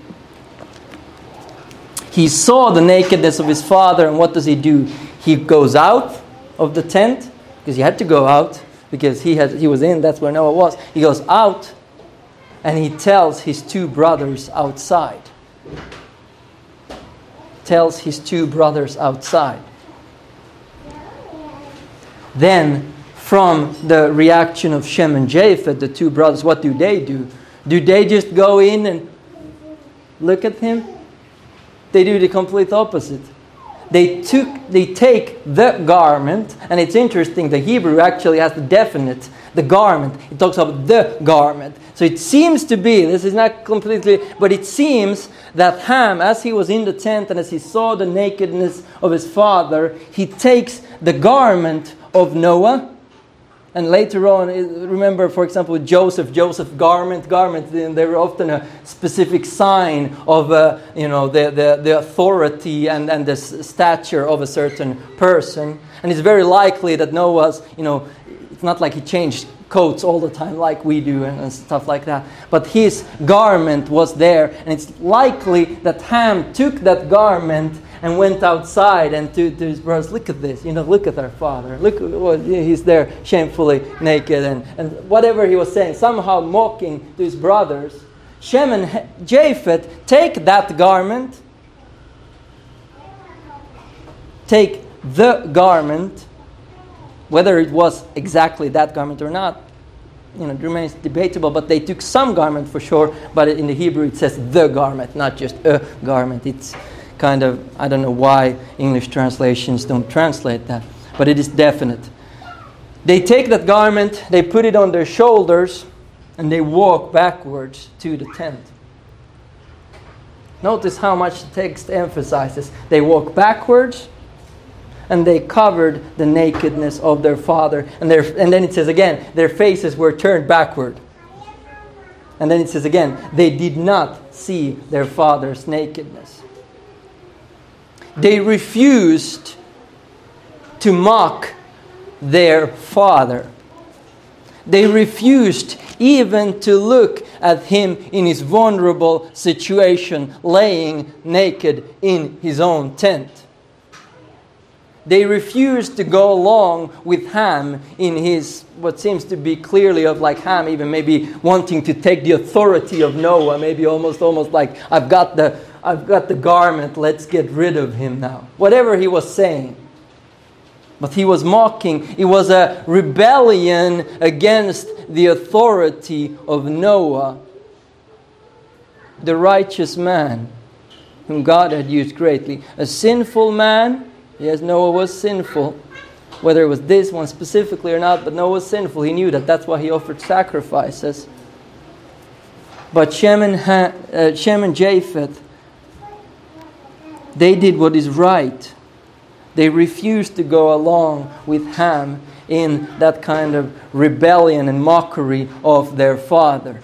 He saw the nakedness of his father, and what does he do? He goes out of the tent, because he had to go out, because he had he was in, that's where Noah was. He goes out, and he tells his two brothers outside. Tells his two brothers outside. Then, from the reaction of Shem and Japheth, the two brothers, what do they do? Do they just go in and look at him? They do the complete opposite. They took, they take the garment, and it's interesting, the Hebrew actually has the definite, the garment. It talks about the garment. So it seems to be, this is not completely, but it seems that Ham, as he was in the tent and as he saw the nakedness of his father, he takes the garment of Noah. And later on, remember, for example, Joseph, Joseph's garment, garment, they were often a specific sign of, uh, you know, the, the, the authority and, and the stature of a certain person. And it's very likely that Noah's, you know, it's not like he changed coats all the time like we do and, and stuff like that. But his garment was there, and it's likely that Ham took that garment and went outside and to, to his brothers, look at this, you know, look at our father. Look, well, he's there shamefully naked, and, and whatever he was saying, somehow mocking to his brothers. Shem and Japheth take that garment, take the garment, whether it was exactly that garment or not, you know, it remains debatable, but they took some garment for sure, but in the Hebrew it says the garment, not just a garment. It's kind of, I don't know why English translations don't translate that, but it is definite. They take that garment, they put it on their shoulders, and they walk backwards to the tent. Notice how much the text emphasizes. They walk backwards, and they covered the nakedness of their father. And, their, and then it says again, their faces were turned backward. And then it says again, they did not see their father's nakedness. They refused to mock their father. They refused even to look at him in his vulnerable situation, laying naked in his own tent. They refused to go along with Ham in his, what seems to be clearly of like Ham even maybe wanting to take the authority of Noah, maybe almost almost like, I've got the I've got the garment, let's get rid of him now. Whatever he was saying. But he was mocking. It was a rebellion against the authority of Noah, the righteous man whom God had used greatly. A sinful man. Yes, Noah was sinful. Whether it was this one specifically or not, but Noah was sinful. He knew that. That's why he offered sacrifices. But Shem and, ha- uh, Shem and Japheth, they did what is right. They refused to go along with Ham in that kind of rebellion and mockery of their father.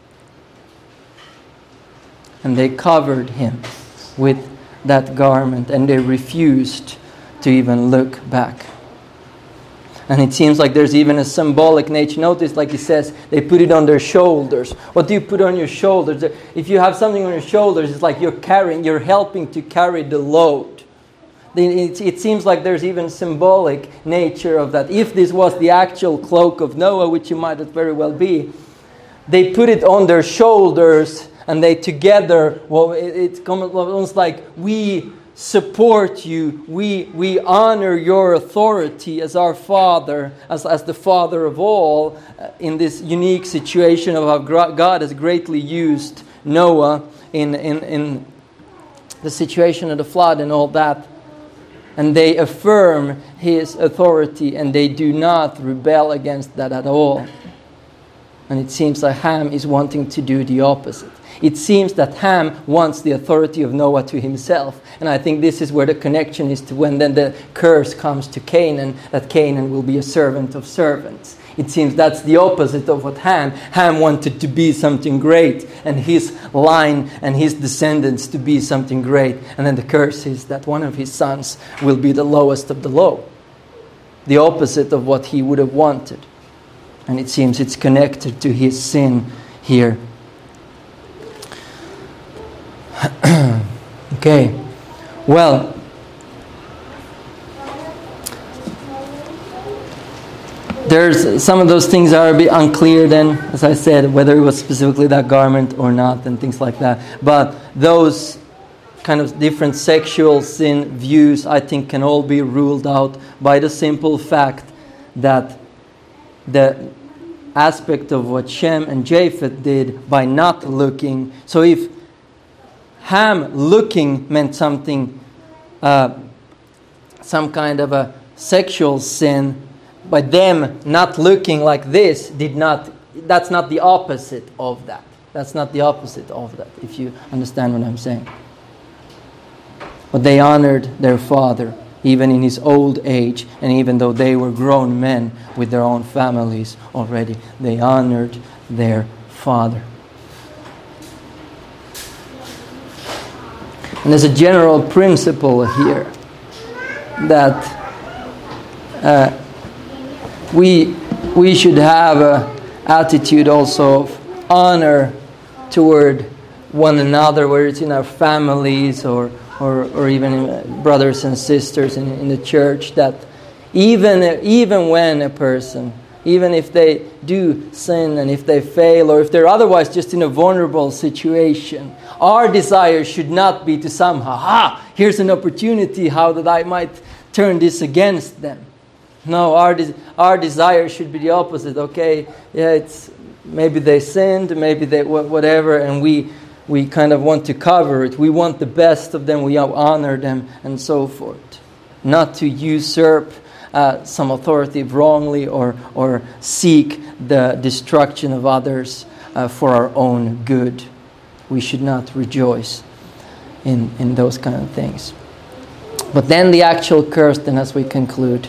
And they covered him with that garment, and they refused to even look back. And it seems like there's even a symbolic nature. Notice, like he says, they put it on their shoulders. What do you put on your shoulders? If you have something on your shoulders, it's like you're carrying, you're helping to carry the load. It, it seems like there's even symbolic nature of that. If this was the actual cloak of Noah, which it might very well be, they put it on their shoulders and they together, well, it, it's almost like we support you, we we honor your authority as our Father, as, as the Father of all, uh, in this unique situation of how God has greatly used Noah in, in, in the situation of the flood and all that. And they affirm his authority and they do not rebel against that at all. And it seems like Ham is wanting to do the opposite. It seems that Ham wants the authority of Noah to himself. And I think this is where the connection is to when then the curse comes to Canaan, that Canaan will be a servant of servants. It seems that's the opposite of what Ham. Ham wanted to be something great, and his line and his descendants to be something great. And then the curse is that one of his sons will be the lowest of the low. The opposite of what he would have wanted. And it seems it's connected to his sin here. Okay, well, there's some of those things are a bit unclear then, as I said, whether it was specifically that garment or not and things like that. But those kind of different sexual sin views, I think, can all be ruled out by the simple fact that the aspect of what Shem and Japheth did by not looking. So if Ham looking meant something, uh, some kind of a sexual sin, by them not looking like this did not, that's not the opposite of that. That's not the opposite of that, if you understand what I'm saying. But they honored their father, even in his old age, and even though they were grown men with their own families already, they honored their father. And there's a general principle here that uh, we we should have an attitude also of honor toward one another, whether it's in our families or or, or even brothers and sisters in, in the church, that even even when a person, even if they do sin and if they fail or if they're otherwise just in a vulnerable situation, our desire should not be to somehow, ah, here's an opportunity how that I might turn this against them. No, our de- our desire should be the opposite. Okay, yeah, it's maybe they sinned, maybe they whatever, and we we kind of want to cover it. We want the best of them. We honor them and so forth. Not to usurp uh, some authority wrongly or or seek the destruction of others uh, for our own good. We should not rejoice in, in those kind of things. But then the actual curse, then as we conclude.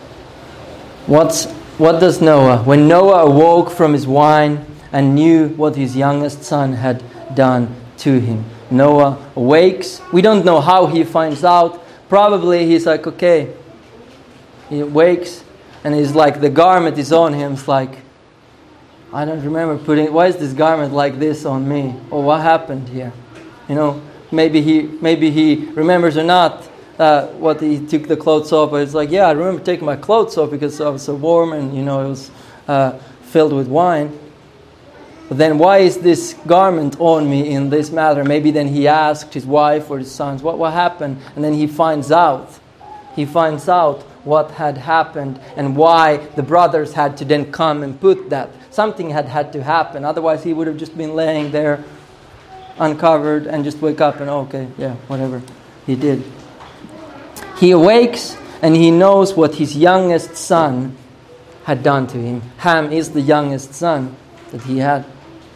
What's, what does Noah? When Noah awoke from his wine and knew what his youngest son had done to him. Noah awakes. We don't know how he finds out. Probably he's like, okay. He awakes and he's like, the garment is on him. It's like, I don't remember putting, why is this garment like this on me? Or what happened here? You know, maybe he maybe he remembers or not uh, what he took the clothes off. But it's like, yeah, I remember taking my clothes off because I was so warm and, you know, it was uh, filled with wine. But then why is this garment on me in this matter? Maybe then he asked his wife or his sons, what, what happened? And then he finds out. He finds out what had happened and why the brothers had to then come and put that. Something had had to happen. Otherwise, he would have just been laying there uncovered and just wake up and, okay, yeah, whatever he did. He awakes and he knows what his youngest son had done to him. Ham is the youngest son that he had.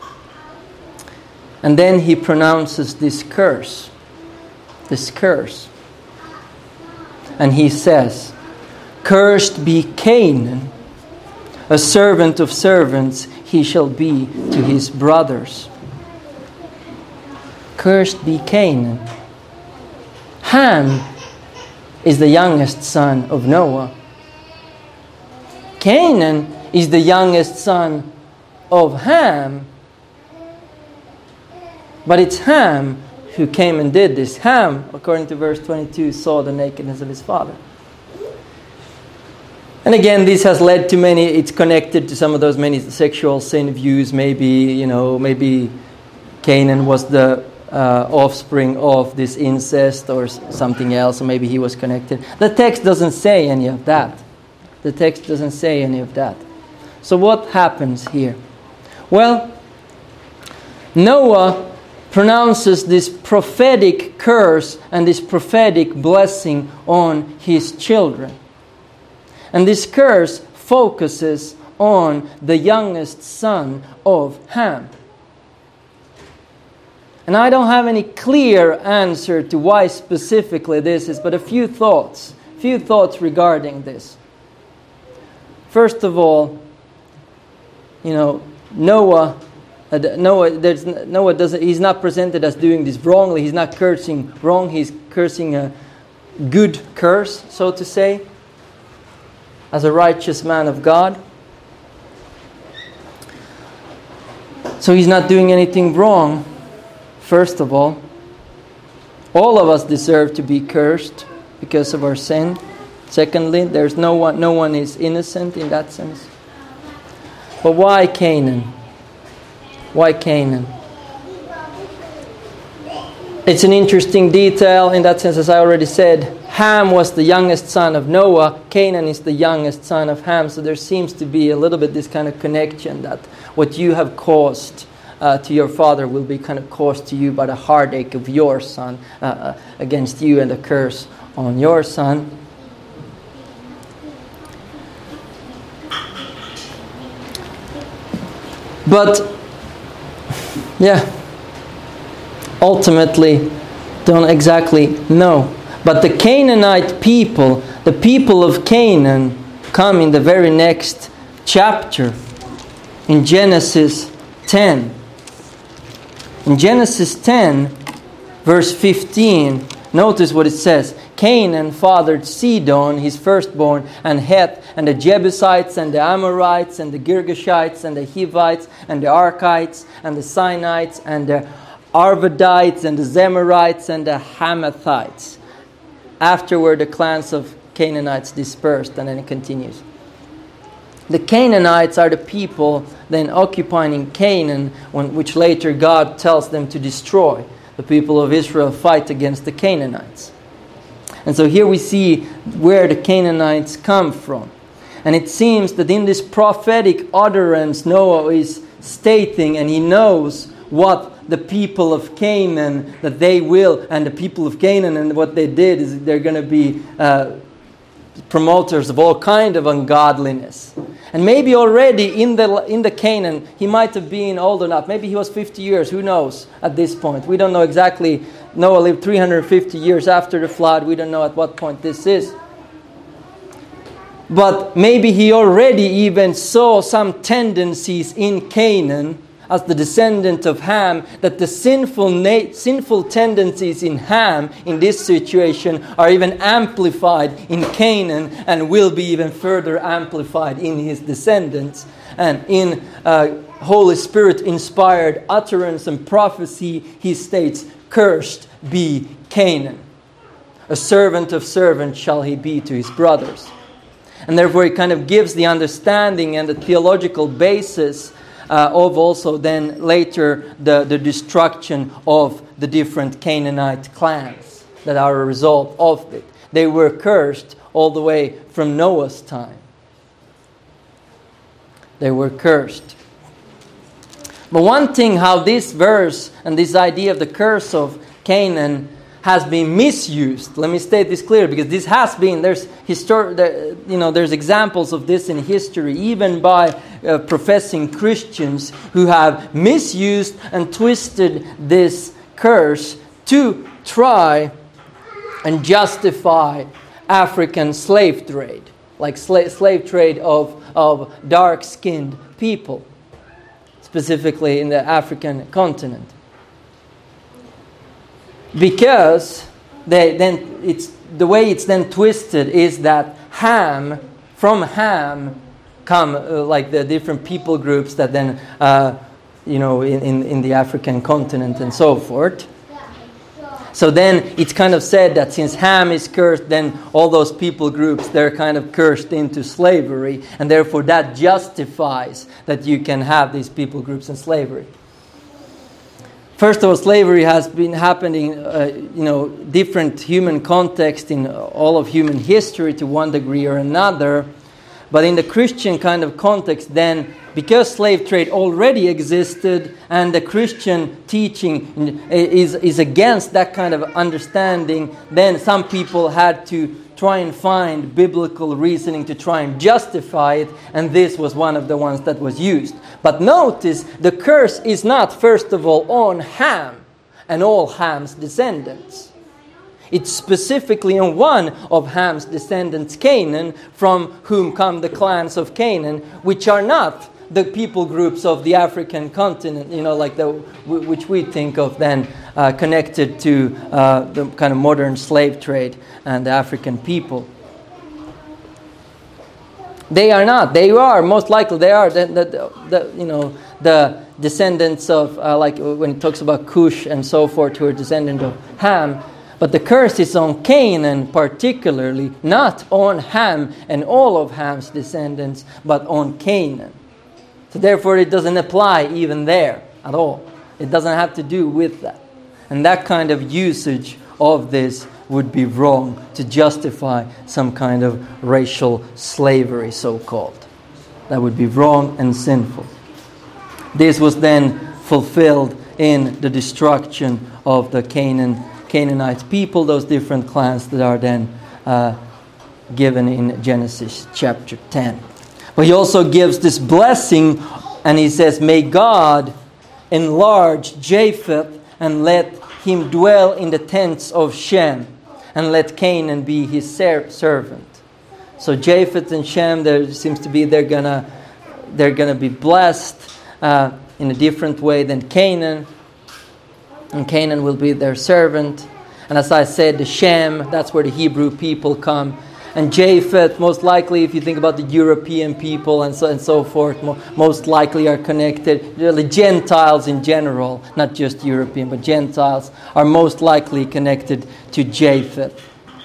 And then he pronounces this curse. This curse. And he says, "Cursed be Canaan. A servant of servants he shall be to his brothers." Cursed be Canaan. Ham is the youngest son of Noah. Canaan is the youngest son of Ham. But it's Ham who came and did this. Ham, according to verse twenty-two, saw the nakedness of his father. And again, this has led to many, it's connected to some of those many sexual sin views. Maybe, you know, maybe Canaan was the uh, offspring of this incest or something else, or maybe he was connected. The text doesn't say any of that. The text doesn't say any of that. So what happens here? Well, Noah pronounces this prophetic curse and this prophetic blessing on his children. And this curse focuses on the youngest son of Ham. And I don't have any clear answer to why specifically this is, but a few thoughts, few thoughts regarding this. First of all, you know, Noah, uh, Noah, there's, Noah doesn't. He's not presented as doing this wrongly. He's not cursing wrong. He's cursing a good curse, so to say, as a righteous man of God. So he's not doing anything wrong. First of all, all of us deserve to be cursed because of our sin. Secondly, there's no one, no one is innocent in that sense. But why Canaan? Why Canaan? It's an interesting detail in that sense, as I already said. Ham was the youngest son of Noah. Canaan is the youngest son of Ham. So there seems to be a little bit this kind of connection that what you have caused uh, to your father will be kind of caused to you by the heartache of your son uh, uh, against you and the curse on your son. But, yeah, ultimately, don't exactly know. But the Canaanite people, the people of Canaan, come in the very next chapter, in Genesis ten. In Genesis ten, verse fifteen, notice what it says. Canaan fathered Sidon, his firstborn, and Heth, and the Jebusites, and the Amorites, and the Girgashites, and the Hivites, and the Archites, and the Sinites, and the Arvadites, and the Zemarites, and the Hamathites. Afterward, the clans of Canaanites dispersed, and then it continues. The Canaanites are the people then occupying Canaan, when, which later God tells them to destroy. The people of Israel fight against the Canaanites. And so here we see where the Canaanites come from. And it seems that in this prophetic utterance, Noah is stating, and he knows what the people of Canaan, that they will, and the people of Canaan and what they did is they're going to be uh, promoters of all kind of ungodliness. And maybe already in the in the Canaan, he might have been old enough. Maybe he was fifty years, who knows, at this point. We don't know exactly. Noah lived three hundred fifty years after the flood. We don't know at what point this is. But maybe he already even saw some tendencies in Canaan as the descendant of Ham, that the sinful na- sinful tendencies in Ham in this situation are even amplified in Canaan and will be even further amplified in his descendants. And in uh, Holy Spirit inspired utterance and prophecy, he states, "Cursed be Canaan. A servant of servants shall he be to his brothers." And therefore it kind of gives the understanding and the theological basis uh, of also then later the, the destruction of the different Canaanite clans that are a result of it. They were cursed all the way from Noah's time. They were cursed. But one thing how this verse and this idea of the curse of Canaan has been misused. Let me state this clearly, because this has been, there's histor- there, you know, there's examples of this in history, even by uh, professing Christians who have misused and twisted this curse to try and justify African slave trade, like sla- slave trade of, of dark-skinned people, specifically in the African continent. Because they then it's the way it's then twisted is that Ham, from Ham come uh, like the different people groups that then uh, you know in, in, in the African continent and so forth. So then it's kind of said that since Ham is cursed, then all those people groups, they're kind of cursed into slavery. And therefore that justifies that you can have these people groups in slavery. First of all, slavery has been happening, uh, you know, different human context in all of human history to one degree or another. But in the Christian kind of context, then, because slave trade already existed and the Christian teaching is, is against that kind of understanding, then some people had to try and find biblical reasoning to try and justify it, and this was one of the ones that was used. But notice, the curse is not, first of all, on Ham and all Ham's descendants. It's specifically on one of Ham's descendants, Canaan, from whom come the clans of Canaan, which are not the people groups of the African continent, you know, like the which we think of then uh, connected to uh, the kind of modern slave trade and the African people. They are not. They are most likely. They are the, the, the you know the descendants of uh, like when it talks about Cush and so forth, who are descendant of Ham. But the curse is on Canaan particularly, not on Ham and all of Ham's descendants, but on Canaan. So therefore it doesn't apply even there at all. It doesn't have to do with that. And that kind of usage of this would be wrong to justify some kind of racial slavery, so-called. That would be wrong and sinful. This was then fulfilled in the destruction of the Canaan Canaanite people, those different clans that are then uh, given in Genesis chapter ten. But he also gives this blessing, and he says, "May God enlarge Japheth and let him dwell in the tents of Shem, and let Canaan be his ser- servant." So Japheth and Shem, there seems to be they're gonna they're gonna be blessed uh, in a different way than Canaan. And Canaan will be their servant. And as I said, the Shem, that's where the Hebrew people come. And Japheth, most likely, if you think about the European people and so and so forth, mo- most likely are connected. The Gentiles in general, not just European, but Gentiles, are most likely connected to Japheth.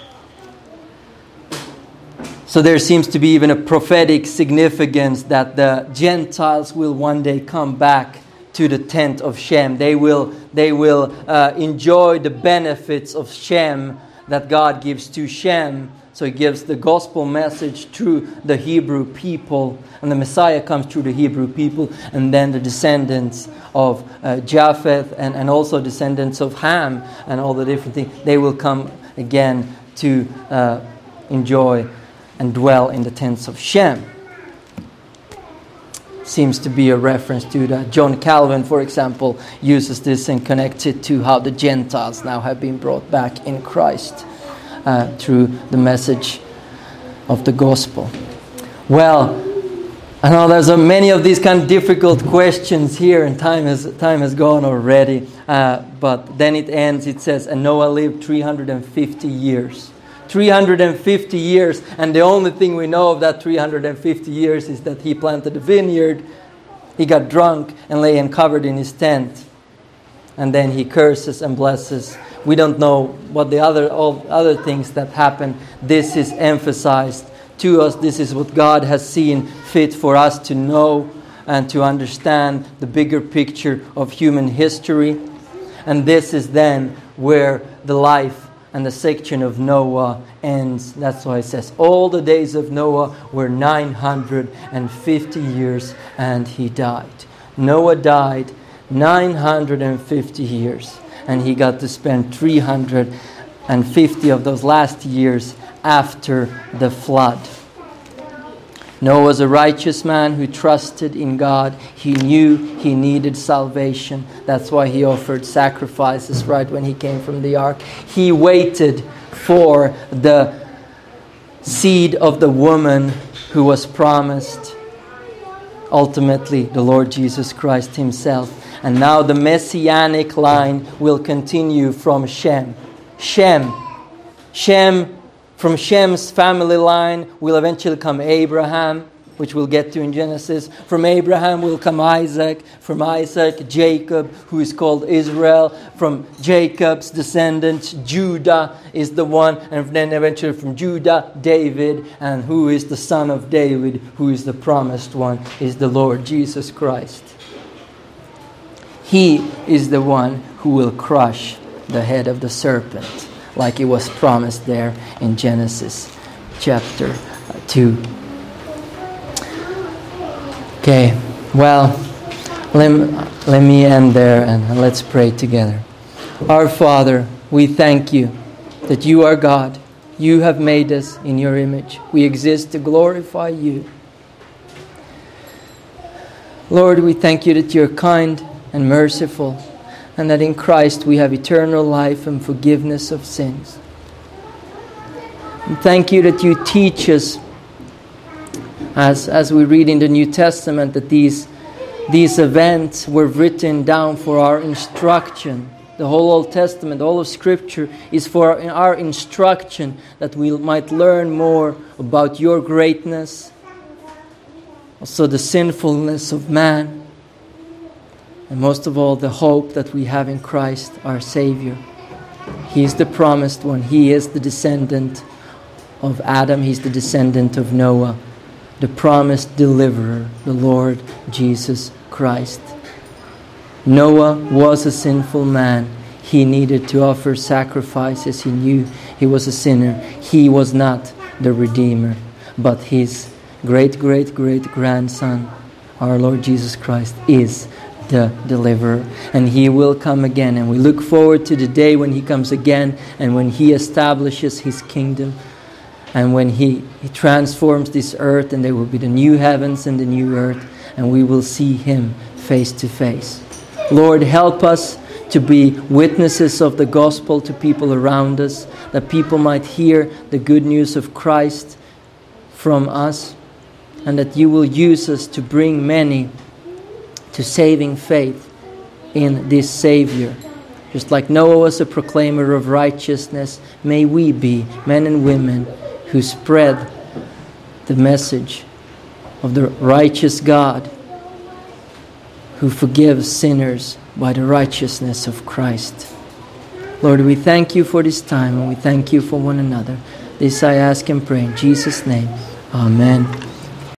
So there seems to be even a prophetic significance that the Gentiles will one day come back to the tent of Shem. They will, they will uh, enjoy the benefits of Shem that God gives to Shem. So He gives the gospel message through the Hebrew people, and the Messiah comes through the Hebrew people, and then the descendants of uh, Japheth and, and also descendants of Ham and all the different things, they will come again to uh, enjoy and dwell in the tents of Shem. Seems to be a reference to that. John Calvin, for example, uses this and connects it to how the Gentiles now have been brought back in Christ uh, through the message of the gospel. Well, I know there's a, many of these kind of difficult questions here, and time has time has gone already. Uh, but then it ends. It says, "And Noah lived three hundred fifty years." three hundred fifty years, and the only thing we know of that three hundred fifty years is that he planted a vineyard, he got drunk and lay uncovered in his tent, and then he curses and blesses. We don't know what the other all other things that happen. This is emphasized to us. This is what God has seen fit for us to know and to understand the bigger picture of human history. And this is then where the life and the section of Noah ends. That's why it says, all the days of Noah were nine hundred fifty years, and he died. Noah died nine hundred fifty years, and he got to spend three hundred fifty of those last years after the flood. Noah was a righteous man who trusted in God. He knew he needed salvation. That's why he offered sacrifices right when he came from the ark. He waited for the seed of the woman who was promised. Ultimately, the Lord Jesus Christ himself. And now the messianic line will continue from Shem. Shem. Shem. From Shem's family line will eventually come Abraham. which we'll get to in Genesis. From Abraham will come Isaac. From Isaac, Jacob, who is called Israel. From Jacob's descendants, Judah is the one. And then eventually from Judah, David. And who is the son of David, who is the promised one, is the Lord Jesus Christ. He is the one who will crush the head of the serpent, like it was promised there in Genesis chapter two. Okay, well, let, let me end there and let's pray together. Our Father, we thank you that you are God. You have made us in your image. We exist to glorify you. Lord, we thank you that you're kind and merciful, and that in Christ we have eternal life and forgiveness of sins. And thank you that you teach us, as, as we read in the New Testament, that these, these events were written down for our instruction. The whole Old Testament, all of Scripture is for our instruction, that we might learn more about your greatness, also the sinfulness of man, and most of all, the hope that we have in Christ, our Savior. He is the promised one. He is the descendant of Adam. He's the descendant of Noah. The promised deliverer, the Lord Jesus Christ. Noah was a sinful man. He needed to offer sacrifices. He knew he was a sinner. He was not the Redeemer, but his great-great-great-grandson, our Lord Jesus Christ, is the deliverer, and he will come again, and we look forward to the day when he comes again and when he establishes his kingdom, and when he, he transforms this earth, and there will be the new heavens and the new earth, and we will see him face to face. Lord, help us to be witnesses of the gospel to people around us, that people might hear the good news of Christ from us, and that you will use us to bring many to saving faith in this Savior. Just like Noah was a proclaimer of righteousness, may we be men and women who spread the message of the righteous God who forgives sinners by the righteousness of Christ. Lord, we thank you for this time, and we thank you for one another. This I ask and pray in Jesus' name. Amen.